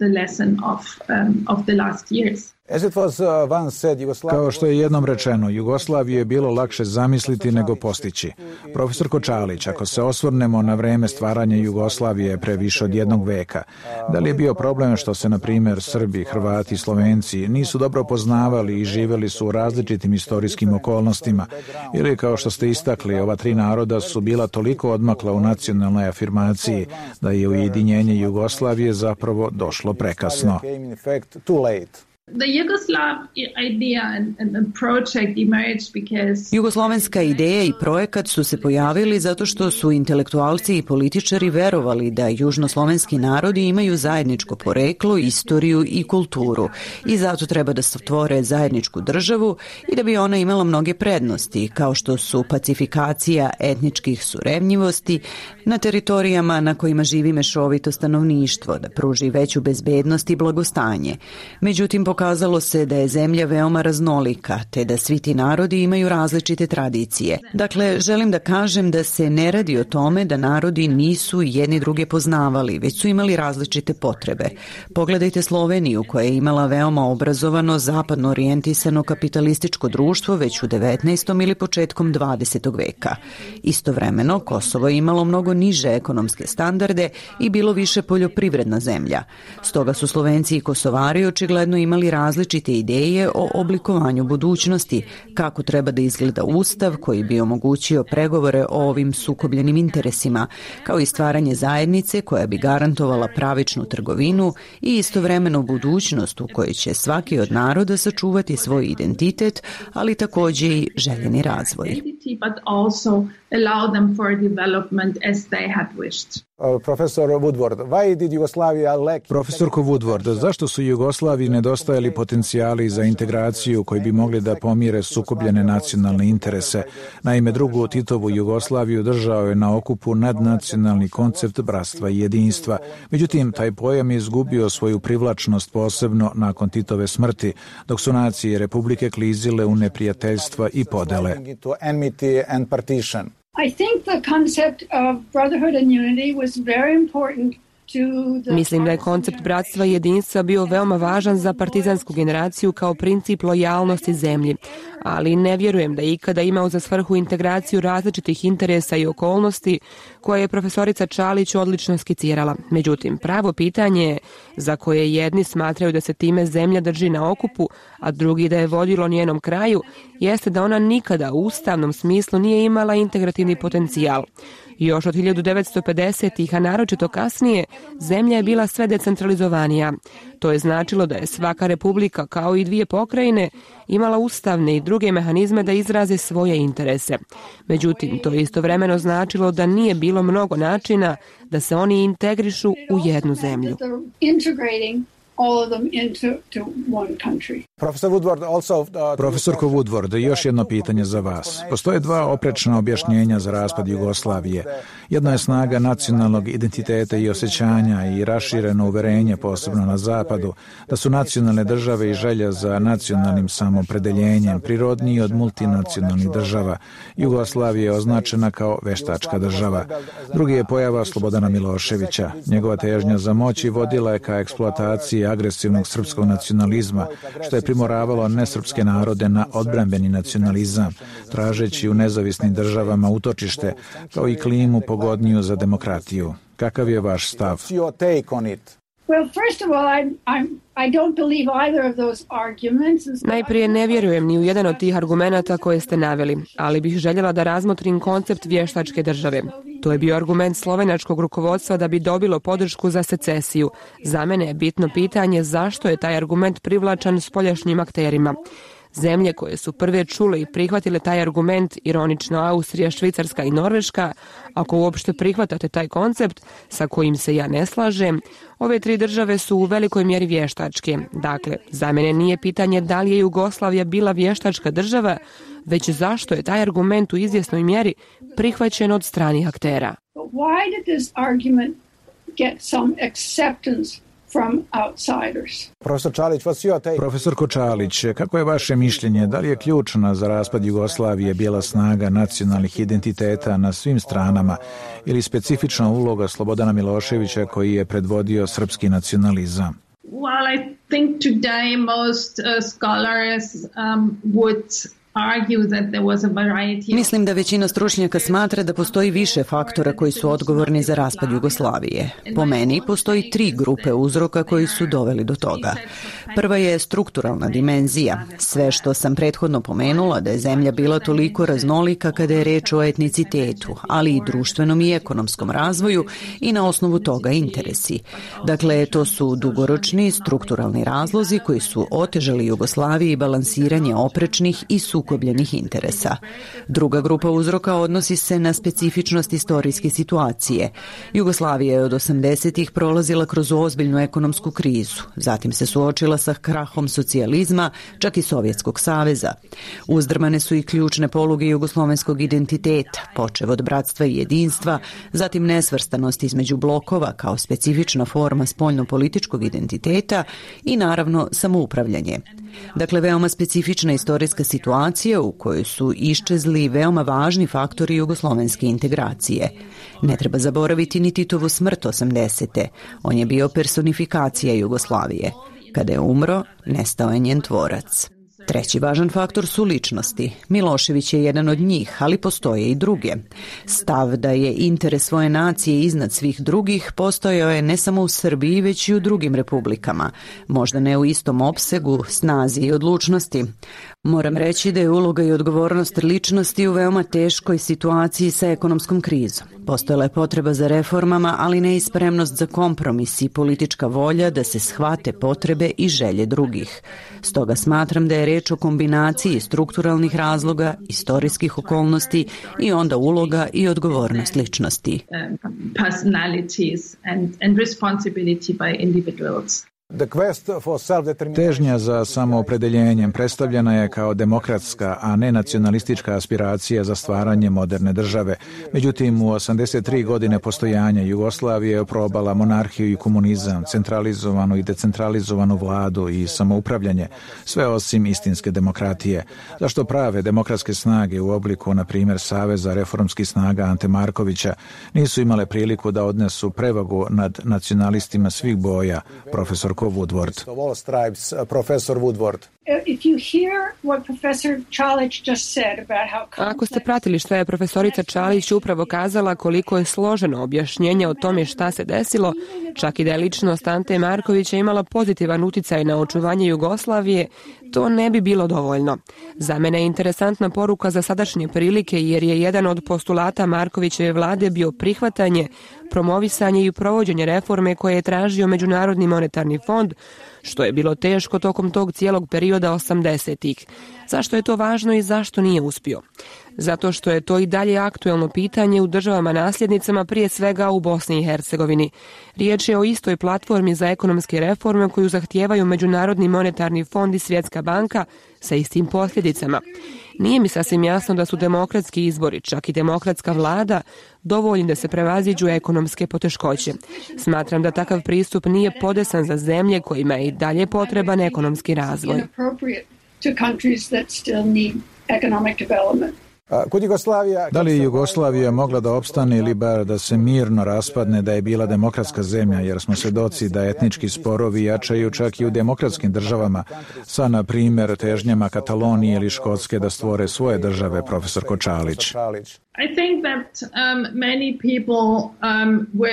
S17: Kao što je jednom rečeno, Jugoslaviju je bilo lakše zamisliti nego postići. Profesor Kočalić, ako se osvrnemo na vreme stvaranja Jugoslavije pre više od jednog veka, da li je bio problem što se, na primjer, Srbi, Hrvati i Slovenci nisu dobro poznavali i živeli su u različitim istorijskim okolnostima, ili kao što ste istakli, ova tri naroda su bila toliko odmakla u nacionalnoj afirmaciji da je ujedinjenje Jugoslavije zapravo došlo prekasno.
S20: Jugoslovenska ideja i projekat su se pojavili zato što su intelektualci i političari verovali da južnoslovenski narodi imaju zajedničko poreklo, istoriju i kulturu i zato treba da stvore zajedničku državu i da bi ona imala mnoge prednosti, kao što su pacifikacija etničkih surevnjivosti na teritorijama na kojima živi mešovito stanovništvo, da pruži veću bezbednost i blagostanje. Međutim, pokazalo se da je zemlja veoma raznolika, te da svi ti narodi imaju različite tradicije. Dakle, želim da kažem da se ne radi o tome da narodi nisu jedni druge poznavali, već su imali različite potrebe. Pogledajte Sloveniju, koja je imala veoma obrazovano, zapadno orijentisano kapitalističko društvo već u 19. ili početkom 20. veka. Istovremeno, Kosovo je imalo mnogo niže ekonomske standarde i bilo više poljoprivredna zemlja. Stoga su Slovenci i Kosovari očigledno imali različite ideje o oblikovanju budućnosti, kako treba da izgleda ustav koji bi omogućio pregovore o ovim sukobljenim interesima, kao i stvaranje zajednice koja bi garantovala pravičnu trgovinu i istovremeno budućnost u kojoj će svaki od naroda sačuvati svoj identitet, ali takođe i željeni razvoj.
S17: Profesorko Woodward, zašto su Jugoslaviji nedostajali potencijali za integraciju koji bi mogli da pomire sukobljene nacionalne interese? Naime, drugu Titovu Jugoslaviju držao je na okupu nadnacionalni koncept bratstva i jedinstva. Međutim, taj pojam je izgubio svoju privlačnost posebno nakon Titove smrti, dok su nacije Republike klizile u neprijateljstva i podele.
S18: I think the concept of brotherhood and unity was very important.
S19: Mislim da je koncept bratstva i jedinstva bio veoma važan za partizansku generaciju kao princip lojalnosti zemlji, ali ne vjerujem da je ikada imao za svrhu integraciju različitih interesa i okolnosti koje je profesorica Čalić odlično skicirala. Međutim, pravo pitanje je za koje jedni smatraju da se time zemlja drži na okupu, a drugi da je vodilo njenom kraju, jeste da ona nikada u ustavnom smislu nije imala integrativni potencijal. Još od 1950-ih, a naročito kasnije, zemlja je bila sve decentralizovanija. To je značilo da je svaka republika, kao i dvije pokrajine, imala ustavne i druge mehanizme da izraze svoje interese. Međutim, to je istovremeno značilo da nije bilo mnogo načina da se oni integrišu u jednu zemlju.
S18: All of them into one country.
S17: Profesorko Woodward, još jedno pitanje za vas. Postoje dva oprečna objašnjenja za raspad Jugoslavije. Jedno je snaga nacionalnog identiteta i osjećanja i rašireno uverenje, posebno na zapadu, da su nacionalne države i želja za nacionalnim samopredeljenjem prirodniji od multinacionalnih država. Jugoslavija je označena kao veštačka država. Drugi je pojava Slobodana Miloševića. Njegova težnja za moći vodila je ka eksploataciji agresivnog srpskog nacionalizma, što je primoravalo nesrpske narode na odbrambeni nacionalizam, tražeći u nezavisnim državama utočište, kao i klimu pogodniju za demokratiju. Kakav je vaš stav?
S18: Well, first of all, I don't believe either of those arguments.
S19: Najprije ne vjerujem ni u jedan od tih argumenata koje ste naveli, ali bih željela da razmotrim koncept vještačke države. To je bio argument slovenačkog rukovodstva da bi dobilo podršku za secesiju. Za mene je bitno pitanje zašto je taj argument privlačan spoljašnjim akterima. Zemlje koje su prve čule i prihvatile taj argument, ironično Austrija, Švicarska i Norveška, ako uopšte prihvatate taj koncept sa kojim se ja ne slažem, ove 3 države su u velikoj mjeri vještačke. Dakle, za mene nije pitanje da li je Jugoslavija bila vještačka država, već zašto je taj argument u izvjesnoj mjeri prihvaćen od stranih aktera.
S18: Why did this argument get some acceptance from outsiders?
S17: Profesor Kočalić, kako je vaše mišljenje? Da li je ključna za raspad Jugoslavije bila snaga nacionalnih identiteta na svim stranama ili specifična uloga Slobodana Miloševića koji je predvodio srpski nacionalizam?
S21: Well, I think today most scholars would
S20: Mislim da većina stručnjaka smatra da postoji više faktora koji su odgovorni za raspad Jugoslavije. Po meni postoji 3 grupe uzroka koji su doveli do toga. Prva je strukturalna dimenzija. Sve što sam prethodno pomenula da je zemlja bila toliko raznolika kada je reč o etnicitetu, ali i društvenom i ekonomskom razvoju i na osnovu toga interesi. Dakle, to su dugoročni strukturalni razlozi koji su otežali Jugoslaviji balansiranje oprečnih i sukobljenih interesa. Druga grupa uzroka odnosi se na specifičnost istorijske situacije. Jugoslavija je od 80-ih prolazila kroz ozbiljnu ekonomsku krizu. Zatim se suočila sa krahom socijalizma, čak i Sovjetskog saveza. Uzdrmane su i ključne poluge jugoslovenskog identiteta, počev od bratstva i jedinstva, zatim nesvrstanost između blokova kao specifična forma spoljno-političkog identiteta i naravno samoupravljanje. Dakle, veoma specifična istorijska situacija u kojoj su iščezli veoma važni faktori jugoslovenske integracije. Ne treba zaboraviti ni Titovu smrt 80. On je bio personifikacija Jugoslavije. Kada je umro, nestao je njen tvorac. Treći važan faktor su ličnosti. Milošević je jedan od njih, ali postoje i druge. Stav da je interes svoje nacije iznad svih drugih postojao je ne samo u Srbiji, već i u drugim republikama. Možda ne u istom opsegu, snazi i odlučnosti. Moram reći da je uloga i odgovornost ličnosti u veoma teškoj situaciji sa ekonomskom krizom. Postojala je potreba za reformama, ali ne i spremnost za kompromis i politička volja da se shvate potrebe i želje drugih. Stoga smatram da je reč o kombinaciji strukturalnih razloga, istorijskih okolnosti i onda uloga i odgovornost ličnosti.
S17: Težnja za samoopredeljenjem predstavljena je kao demokratska, a ne nacionalistička aspiracija za stvaranje moderne države. Međutim, u 83 godine postojanja Jugoslavije je oprobala monarhiju i komunizam, centralizovanu i decentralizovanu vladu i samoupravljanje, sve osim istinske demokratije. Zašto prave demokratske snage u obliku, na primjer, Saveza reformskih snaga Ante Markovića, nisu imale priliku da odnesu prevagu nad nacionalistima svih boja, profesor Woodward.
S19: Ako ste pratili što je profesorica Čalić upravo kazala koliko je složeno objašnjenje o tome šta se desilo, čak i da je ličnost Ante Markovića imala pozitivan uticaj na očuvanje Jugoslavije, to ne bi bilo dovoljno. Za mene je interesantna poruka za sadašnje prilike jer je jedan od postulata Markovićeve vlade bio prihvatanje, promovisanje i provođenje reforme koje je tražio Međunarodni monetarni fond, što je bilo teško tokom tog cijelog perioda 80-ih. Zašto je to važno i zašto nije uspio? Zato što je to i dalje aktuelno pitanje u državama nasljednicama, prije svega u Bosni i Hercegovini. Riječ je o istoj platformi za ekonomske reforme koju zahtijevaju Međunarodni monetarni fond i Svjetska banka sa istim posljedicama. Nije mi sasvim jasno da su demokratski izbori, čak i demokratska vlada, dovoljni da se prevaziđu ekonomske poteškoće. Smatram da takav pristup nije podesan za zemlje kojima je i dalje potreban ekonomski razvoj.
S17: Da li je Jugoslavija mogla da opstane ili bar da se mirno raspadne da je bila demokratska zemlja, jer smo svedoci da etnički sporovi jačaju čak i u demokratskim državama, sa, na primjer, težnjama Katalonije ili Škotske da stvore svoje države, profesor Kočalić.
S21: I think that many people were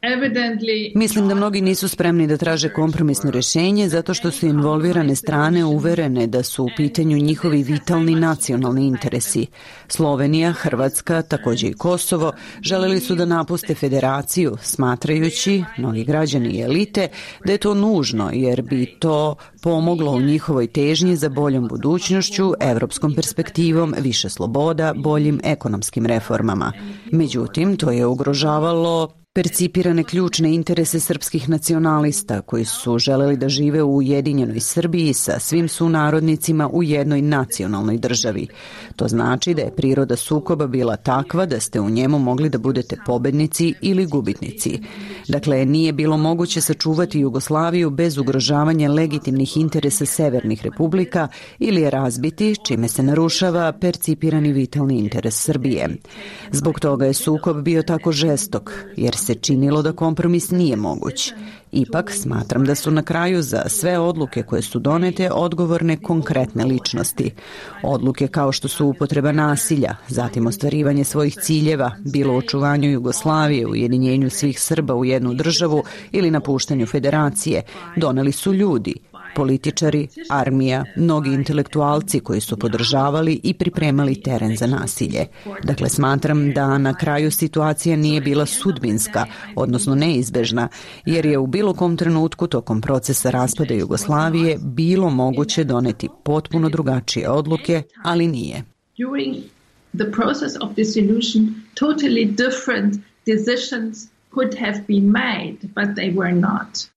S20: Mislim da mnogi nisu spremni da traže kompromisno rješenje zato što su involvirane strane uverene da su u pitanju njihovi vitalni nacionalni interesi. Slovenija, Hrvatska, također i Kosovo želeli su da napuste federaciju, smatrajući, mnogi građani i elite, da je to nužno jer bi to pomoglo u njihovoj težnji za boljom budućnošću, evropskom perspektivom, više sloboda, boljim ekonomskim reformama. Međutim, to je ugrožavalo percipirane ključne interese srpskih nacionalista koji su želeli da žive u ujedinjenoj Srbiji sa svim sunarodnicima u jednoj nacionalnoj državi. To znači da je priroda sukoba bila takva da ste u njemu mogli da budete pobednici ili gubitnici. Dakle, nije bilo moguće sačuvati Jugoslaviju bez ugrožavanja legitimnih interesa severnih republika ili je razbiti, čime se narušava percipirani vitalni interes Srbije. Zbog toga je sukob bio tako žestok, jer se činilo da kompromis nije moguć. Ipak, smatram da su na kraju za sve odluke koje su donete odgovorne konkretne ličnosti. Odluke kao što su upotreba nasilja, zatim ostvarivanje svojih ciljeva, bilo u očuvanju Jugoslavije, ujedinjenju svih Srba u jednu državu ili napuštanju federacije, doneli su ljudi, političari, armija, mnogi intelektualci koji su podržavali i pripremali teren za nasilje. Dakle, smatram da na kraju situacija nije bila sudbinska, odnosno neizbežna, jer je u bilo kom trenutku tokom procesa raspada Jugoslavije bilo moguće doneti potpuno drugačije odluke, ali nije.
S21: During the process of dissolution, totally different decisions could have been made, but they were not.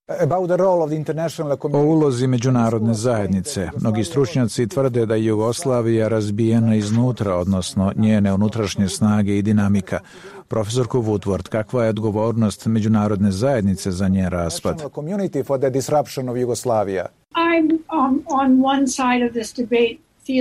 S17: O ulozi međunarodne zajednice. Mnogi stručnjaci tvrde da je Jugoslavija razbijena iznutra, odnosno njene unutrašnje snage i dinamika. Profesorko Woodward, kakva je odgovornost međunarodne zajednice za njen raspad?
S18: I'm on one side of this debate.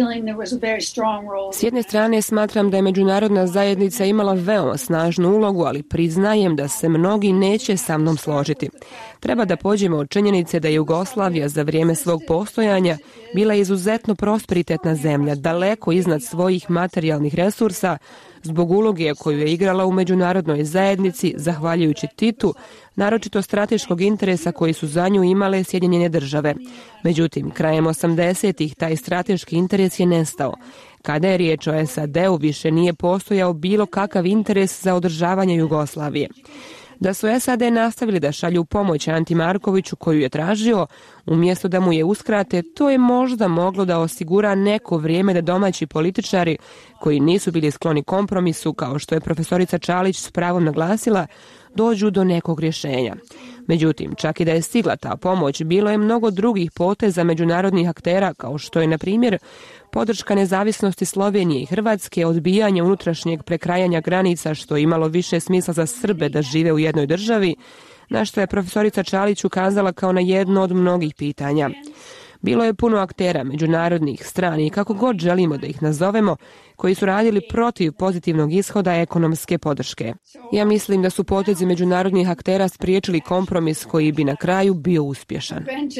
S19: S jedne strane smatram da je međunarodna zajednica imala veoma snažnu ulogu, ali priznajem da se mnogi neće sa mnom složiti. Treba da pođemo od činjenice da je Jugoslavija za vrijeme svog postojanja bila izuzetno prosperitetna zemlja, daleko iznad svojih materijalnih resursa, zbog uloge koju je igrala u međunarodnoj zajednici, zahvaljujući Titu, naročito strateškog interesa koji su za nju imale Sjedinjene države. Međutim, krajem 80-ih taj strateški interes je nestao. Kada je riječ o SAD-u, više nije postojao bilo kakav interes za održavanje Jugoslavije. Da su SAD nastavili da šalju pomoć Anti Markoviću koju je tražio, umjesto da mu je uskrate, to je možda moglo da osigura neko vrijeme da domaći političari, koji nisu bili skloni kompromisu, kao što je profesorica Čalić s pravom naglasila, dođu do nekog rješenja. Međutim, čak i da je stigla ta pomoć, bilo je mnogo drugih poteza međunarodnih aktera, kao što je, na primjer, podrška nezavisnosti Slovenije i Hrvatske, odbijanje unutrašnjeg prekrajanja granica, što je imalo više smisla za Srbe da žive u jednoj državi, na što je profesorica Čalić ukazala kao na jedno od mnogih pitanja. Bilo je puno aktera, međunarodnih strani, kako god želimo da ih nazovemo, koji su radili protiv pozitivnog ishoda ekonomske podrške. Ja mislim da su potezi međunarodnih aktera spriječili kompromis koji bi na kraju bio uspješan.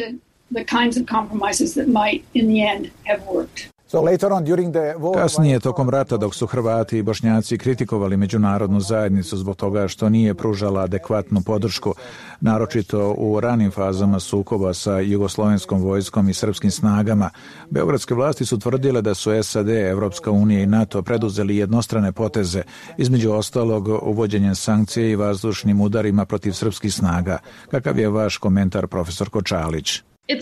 S17: Kasnije, tokom rata, dok su Hrvati i Bošnjaci kritikovali međunarodnu zajednicu zbog toga što nije pružala adekvatnu podršku, naročito u ranim fazama sukoba sa jugoslovenskom vojskom i srpskim snagama, beogradske vlasti su tvrdile da su SAD, Evropska unija i NATO preduzeli jednostrane poteze, između ostalog uvođenjem sankcije i vazdušnim udarima protiv srpskih snaga. Kakav je vaš komentar, profesorko Čalić?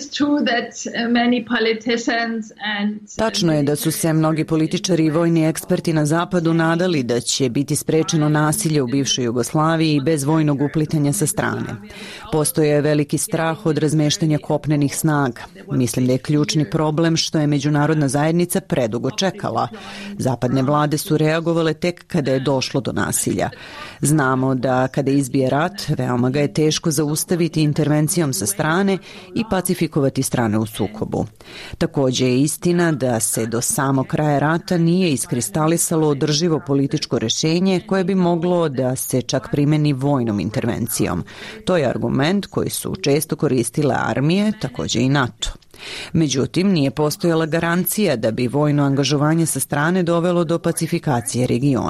S20: Tačno je da su se mnogi političari i vojni eksperti na zapadu nadali da će biti sprečeno nasilje u bivšoj Jugoslaviji bez vojnog uplitanja sa strane. Postoje veliki strah od razmeštanja kopnenih snaga. Mislim da je ključni problem što je međunarodna zajednica predugo čekala. Zapadne vlade su reagovale tek kada je došlo do nasilja. Znamo da kada izbije rat, veoma ga je teško zaustaviti intervencijom sa strane i pacifikovati strane u sukobu. Također je istina da se do samog kraja rata nije iskristalisalo održivo političko rješenje koje bi moglo da se čak primeni vojnom intervencijom. To je argument koji su često koristile armije, također i NATO. Međutim, nije postojala garancija da bi vojno angažovanje sa strane dovelo do pacifikacije regiona.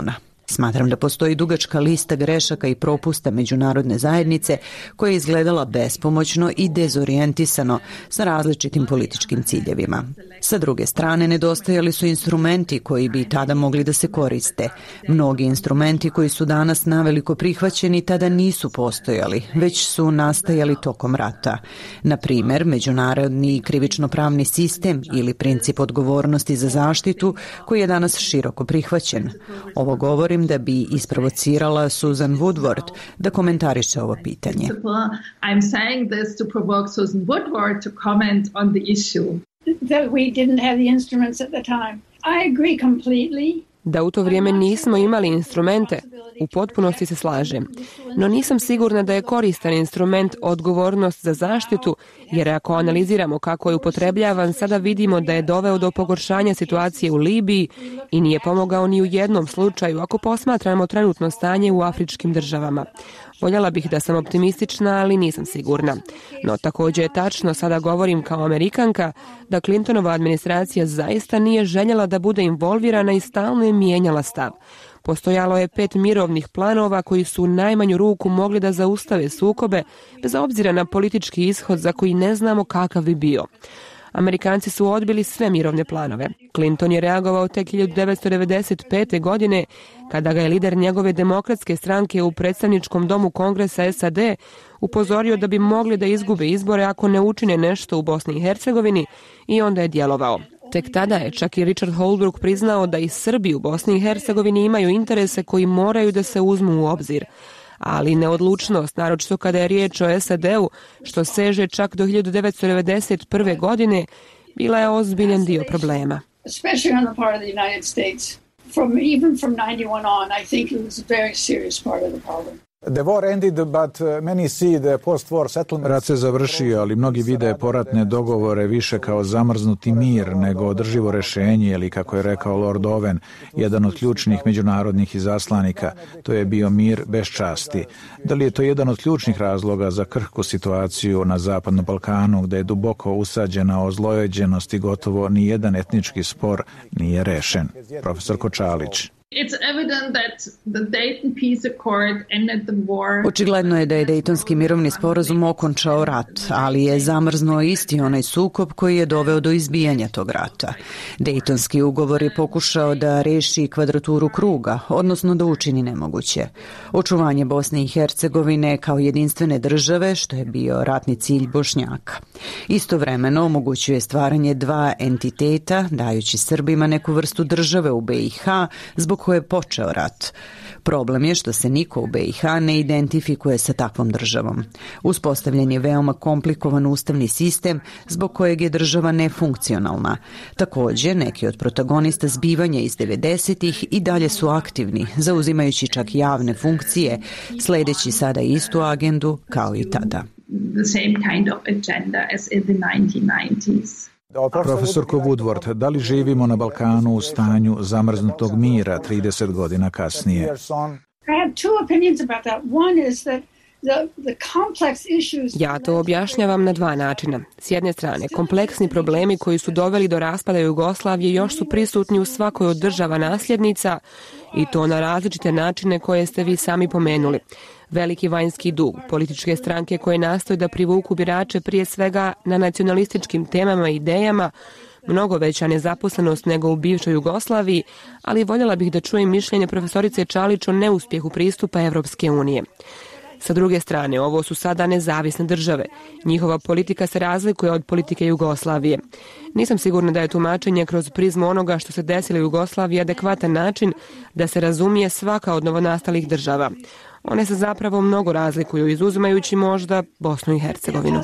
S20: Smatram da postoji dugačka lista grešaka i propusta međunarodne zajednice koja je izgledala bespomoćno i dezorijentisano sa različitim političkim ciljevima. Sa druge strane, nedostajali su instrumenti koji bi tada mogli da se koriste. Mnogi instrumenti koji su danas naveliko prihvaćeni tada nisu postojali, već su nastajali tokom rata. Na primer, međunarodni krivično-pravni sistem ili princip odgovornosti za zaštitu koji je danas široko prihvaćen. Ovo govorim da bi isprovocirala Susan Woodward da komentariše ovo pitanje.
S21: I'm saying this to provoke Susan Woodward to comment on the issue. That we didn't have the instruments at the time. I agree completely.
S19: Da u to vrijeme nismo imali instrumente, u potpunosti se slažem. No nisam sigurna da je koristan instrument odgovornost za zaštitu, jer ako analiziramo kako je upotrebljavan, sada vidimo da je doveo do pogoršanja situacije u Libiji i nije pomogao ni u jednom slučaju ako posmatramo trenutno stanje u afričkim državama. Voljela bih da sam optimistična, ali nisam sigurna. No također je tačno, sada govorim kao Amerikanka, da Clintonova administracija zaista nije željela da bude involvirana i stalno je mijenjala stav. Postojalo je 5 mirovnih planova koji su u najmanju ruku mogli da zaustave sukobe, bez obzira na politički ishod za koji ne znamo kakav bi bio. Amerikanci su odbili sve mirovne planove. Clinton je reagovao tek 1995. godine, kada ga je lider njegove demokratske stranke u predstavničkom domu Kongresa SAD upozorio da bi mogli da izgube izbore ako ne učine nešto u Bosni i Hercegovini, i onda je djelovao. Tek tada je čak i Richard Holbrooke priznao da i Srbi u Bosni i Hercegovini imaju interese koji moraju da se uzmu u obzir. Ali neodlučnost, naročito kada je riječ o SAD-u, što seže čak do 1991. godine, bila je ozbiljan dio problema.
S18: Especially on the part of the United States. Even from 91 on, I think it was a very serious part of the problem.
S17: Rat se završio, ali mnogi vide poratne dogovore više kao zamrznuti mir nego održivo rešenje, ili kako je rekao Lord Owen, jedan od ključnih međunarodnih izaslanika, to je bio mir bez časti. Da li je to jedan od ključnih razloga za krhku situaciju na Zapadnom Balkanu, gde je duboko usađena ozlojeđenost i gotovo ni jedan etnički spor nije rešen? Profesor Kočalić.
S20: Očigledno je da je Dejtonski mirovni sporazum okončao rat, ali je zamrznuo isti onaj sukob koji je doveo do izbijanja tog rata. Dejtonski ugovor je pokušao da reši kvadraturu kruga, odnosno da učini nemoguće. Očuvanje Bosne i Hercegovine kao jedinstvene države, što je bio ratni cilj Bošnjaka. Istovremeno omogućuje stvaranje dva entiteta, dajući Srbima neku vrstu države u BiH, zbog koje je počeo rat. Problem je što se niko u BiH ne identifikuje sa takvom državom. Uspostavljen je veoma komplikovan ustavni sistem zbog kojeg je država nefunkcionalna. Također, neki od protagonista zbivanja iz 90-ih i dalje su aktivni, zauzimajući čak javne funkcije, sledeći sada istu agendu kao i tada.
S21: The same kind of agenda as in the 1990s.
S17: Profesorko Woodward, da li živimo na Balkanu u stanju zamrznutog mira 30 godina kasnije?
S18: I have two opinions about that. One is that the complex issues...
S19: Ja to objašnjavam na dva načina. S jedne strane, kompleksni problemi koji su doveli do raspada Jugoslavije još su prisutni u svakoj od država nasljednica, i to na različite načine koje ste vi sami pomenuli. Veliki vanjski dug, političke stranke koje nastoje da privuku birače prije svega na nacionalističkim temama i idejama, mnogo veća nezaposlenost nego u bivšoj Jugoslaviji, ali voljela bih da čujem mišljenje profesorice Čalić o neuspjehu pristupa Evropske unije. Sa druge strane, ovo su sada nezavisne države. Njihova politika se razlikuje od politike Jugoslavije. Nisam sigurna da je tumačenje kroz prizmu onoga što se desilo u Jugoslaviji adekvatan način da se razumije svaka od novonastalih država. One se zapravo mnogo razlikuju, izuzimajući možda Bosnu i Hercegovinu.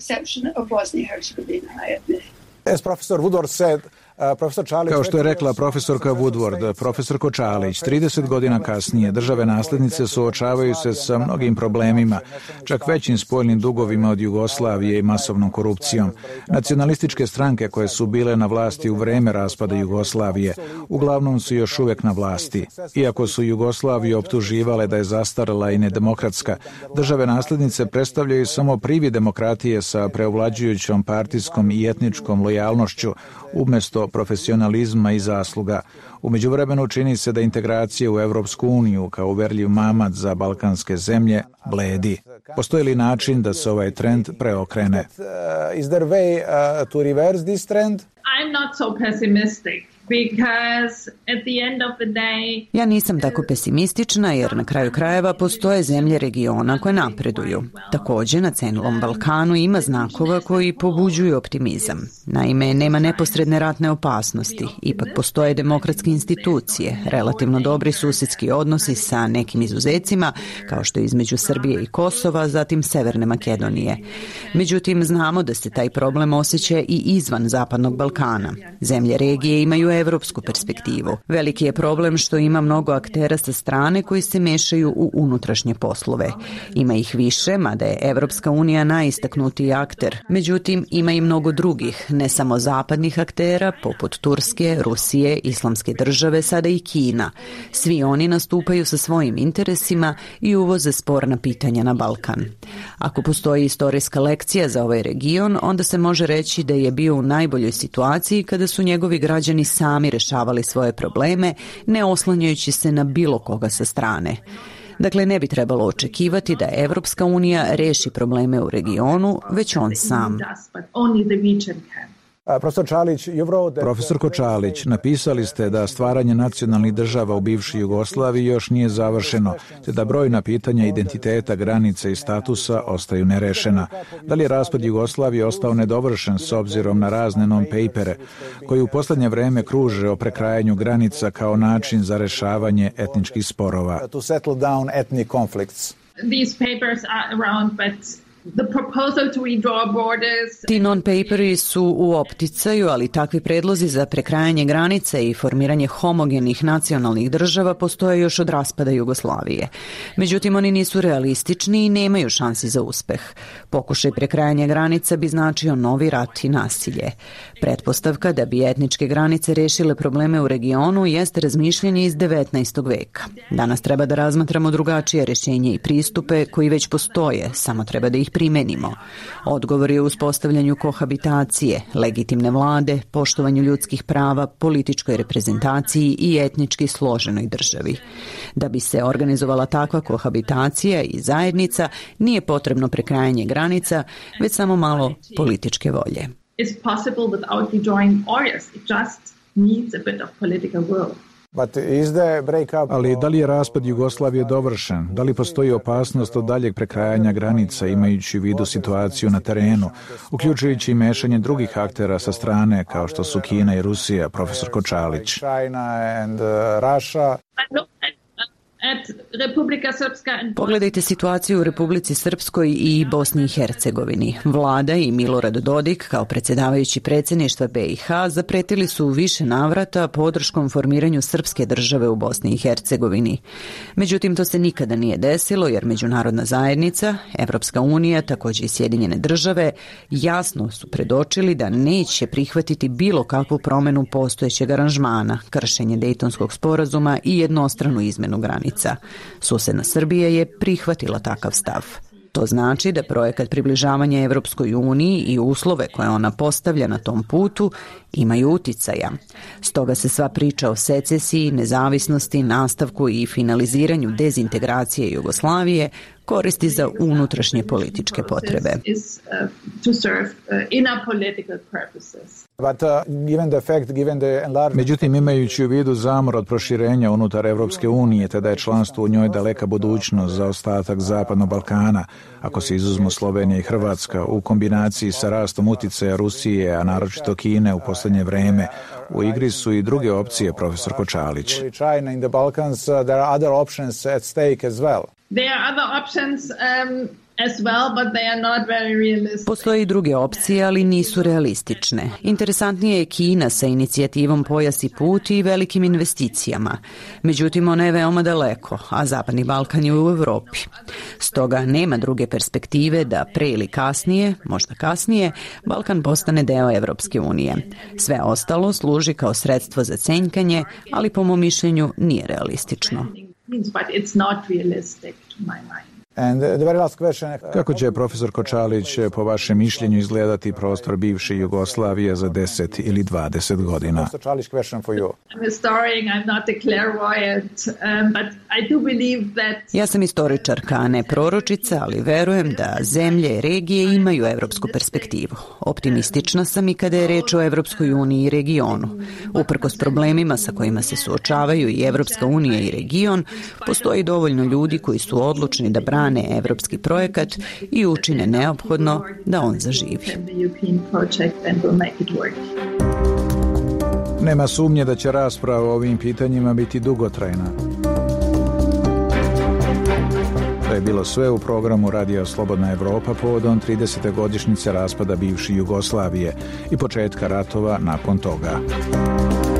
S17: As Professor Woodward said, kao što je rekla profesorka Woodward, profesor Kočalić, 30 godina kasnije države naslednice suočavaju se sa mnogim problemima, čak većim spoljnim dugovima od Jugoslavije i masovnom korupcijom. Nacionalističke stranke koje su bile na vlasti u vreme raspada Jugoslavije uglavnom su još uvijek na vlasti. Iako su Jugoslaviju optuživale da je zastarela i nedemokratska, države naslednice predstavljaju samo privid demokratije sa preovlađujućom partijskom i etničkom lojalnošću umjesto dio profesionalizma i zasluga. U međuvremenu čini se da integracija u Evropsku uniju kao uverljiv mamac za balkanske zemlje bledi. Postoji li način da se ovaj trend preokrene?
S6: Is there a way to reverse this trend?
S21: I'm not so pessimistic. Because at the end of the day...
S20: Ja nisam tako pesimistična jer na kraju krajeva postoje zemlje regiona koje napreduju. Također na cenilom Balkanu ima znakova koji pobuđuju optimizam. Naime, nema neposredne ratne opasnosti. Ipak postoje demokratske institucije, relativno dobri susjedski odnosi sa nekim izuzecima, kao što je između Srbije i Kosova, zatim Severne Makedonije. Međutim, znamo da se taj problem osjeća i izvan Zapadnog Balkana. Zemlje regije imaju evropsku perspektivu. Veliki je problem što ima mnogo aktera sa strane koji se mešaju u unutrašnje poslove. Ima ih više, mada je Evropska unija najistaknutiji akter. Međutim, ima i mnogo drugih, ne samo zapadnih aktera, poput Turske, Rusije, Islamske države, sada i Kina. Svi oni nastupaju sa svojim interesima i uvoze sporna pitanja na Balkan. Ako postoji istorijska lekcija za ovaj region, onda se može reći da je bio u najboljoj situaciji kada su njegovi građani sami rešavali svoje probleme, ne oslanjajući se na bilo koga sa strane. Dakle, ne bi trebalo očekivati da Evropska unija reši probleme u regionu, već on sam.
S17: Profesor Čalić, napisali ste da stvaranje nacionalnih država u bivšoj Jugoslaviji još nije završeno, te da brojna pitanja identiteta, granica i statusa ostaju nerešena. Da li je raspad Jugoslavije ostao nedovršen s obzirom na razne non-papere koji u posljednje vreme kruže o prekrajanju granica kao način za rešavanje etničkih sporova?
S21: These papers are around, but the proposal to redraw borders...
S20: Ti non-paperi su u opticaju, ali takvi predlozi za prekrajanje granica i formiranje homogenih nacionalnih država postoje još od raspada Jugoslavije. Međutim, oni nisu realistični i nemaju šansi za uspeh. Pokušaj prekrajanja granica bi značio novi rat i nasilje. Pretpostavka da bi etničke granice rešile probleme u regionu jeste razmišljanje iz 19. veka. Danas treba da razmatramo drugačije rješenje i pristupe koji već postoje, samo treba da ih primenimo. Odgovor je u uspostavljanju kohabitacije, legitimne vlade, poštovanju ljudskih prava, političkoj reprezentaciji i etnički složenoj državi. Da bi se organizovala takva kohabitacija i zajednica, nije potrebno prekrajanje granica, već samo malo političke volje.
S21: It's possible without redrawing borders. It just needs a bit of political will.
S17: Ali da li je raspad Jugoslavije dovršen? Da li postoji opasnost od daljeg prekrajanja granica imajući u vidu situaciju na terenu, uključujući i mešanje drugih aktera sa strane kao što su Kina i Rusija, profesor Kočalić?
S20: Pogledajte situaciju u Republici Srpskoj i Bosni i Hercegovini. Vlada i Milorad Dodik, kao predsjedavajući predsjedništva BiH, zapretili su u više navrata podrškom formiranju srpske države u Bosni i Hercegovini. Međutim, to se nikada nije desilo jer međunarodna zajednica, Evropska unija, također i Sjedinjene države, jasno su predočili da neće prihvatiti bilo kakvu promjenu postojećeg aranžmana, kršenje Dejtonskog sporazuma i jednostranu izmenu granica. Susjedna Srbija je prihvatila takav stav. To znači da projekat približavanja Evropskoj uniji i uslove koje ona postavlja na tom putu imaju uticaja. Stoga se sva priča o secesiji, nezavisnosti, nastavku i finaliziranju dezintegracije Jugoslavije koristi za unutrašnje političke potrebe.
S17: Međutim, imajući u vidu zamor od proširenja unutar Evropske unije, te da je članstvo u njoj daleka budućnost za ostatak Zapadnog Balkana, ako se izuzmu Slovenija i Hrvatska, u kombinaciji sa rastom uticaja Rusije, a naročito Kine u posljednje vreme, u igri su i druge opcije, profesor Kočalić.
S21: There are other options as well, but they are not very realistic.
S20: Postoje i druge opcije, ali nisu realistične. Interesantnije je Kina sa inicijativom Pojas i put i velikim investicijama. Međutim, ona je veoma daleko, a Zapadni Balkan je u Evropi. Stoga nema druge perspektive da pre ili kasnije, možda kasnije, Balkan postane deo Evropske unije. Sve ostalo služi kao sredstvo za cenjkanje, ali po mom mišljenju nije realistično.
S21: But it's not realistic to my mind.
S17: Kako će, profesor Kočalić, po vašem mišljenju izgledati prostor bivše Jugoslavije za 10 ili 20 godina?
S20: Ja sam istoričarka, a ne proročica, ali verujem da zemlje i regije imaju evropsku perspektivu. Optimistična sam i kada je reč o Evropskoj uniji i regionu. Uprkos problemima sa kojima se suočavaju i Evropska unija i region, postoji dovoljno ljudi koji su odlučni da brane evropski projekat i učine neophodno da on zaživi.
S17: Nema sumnje da će rasprava o ovim pitanjima biti dugotrajna. To je bilo sve u programu Radija Slobodna Evropa povodom 30. godišnjice raspada bivše Jugoslavije i početka ratova nakon toga.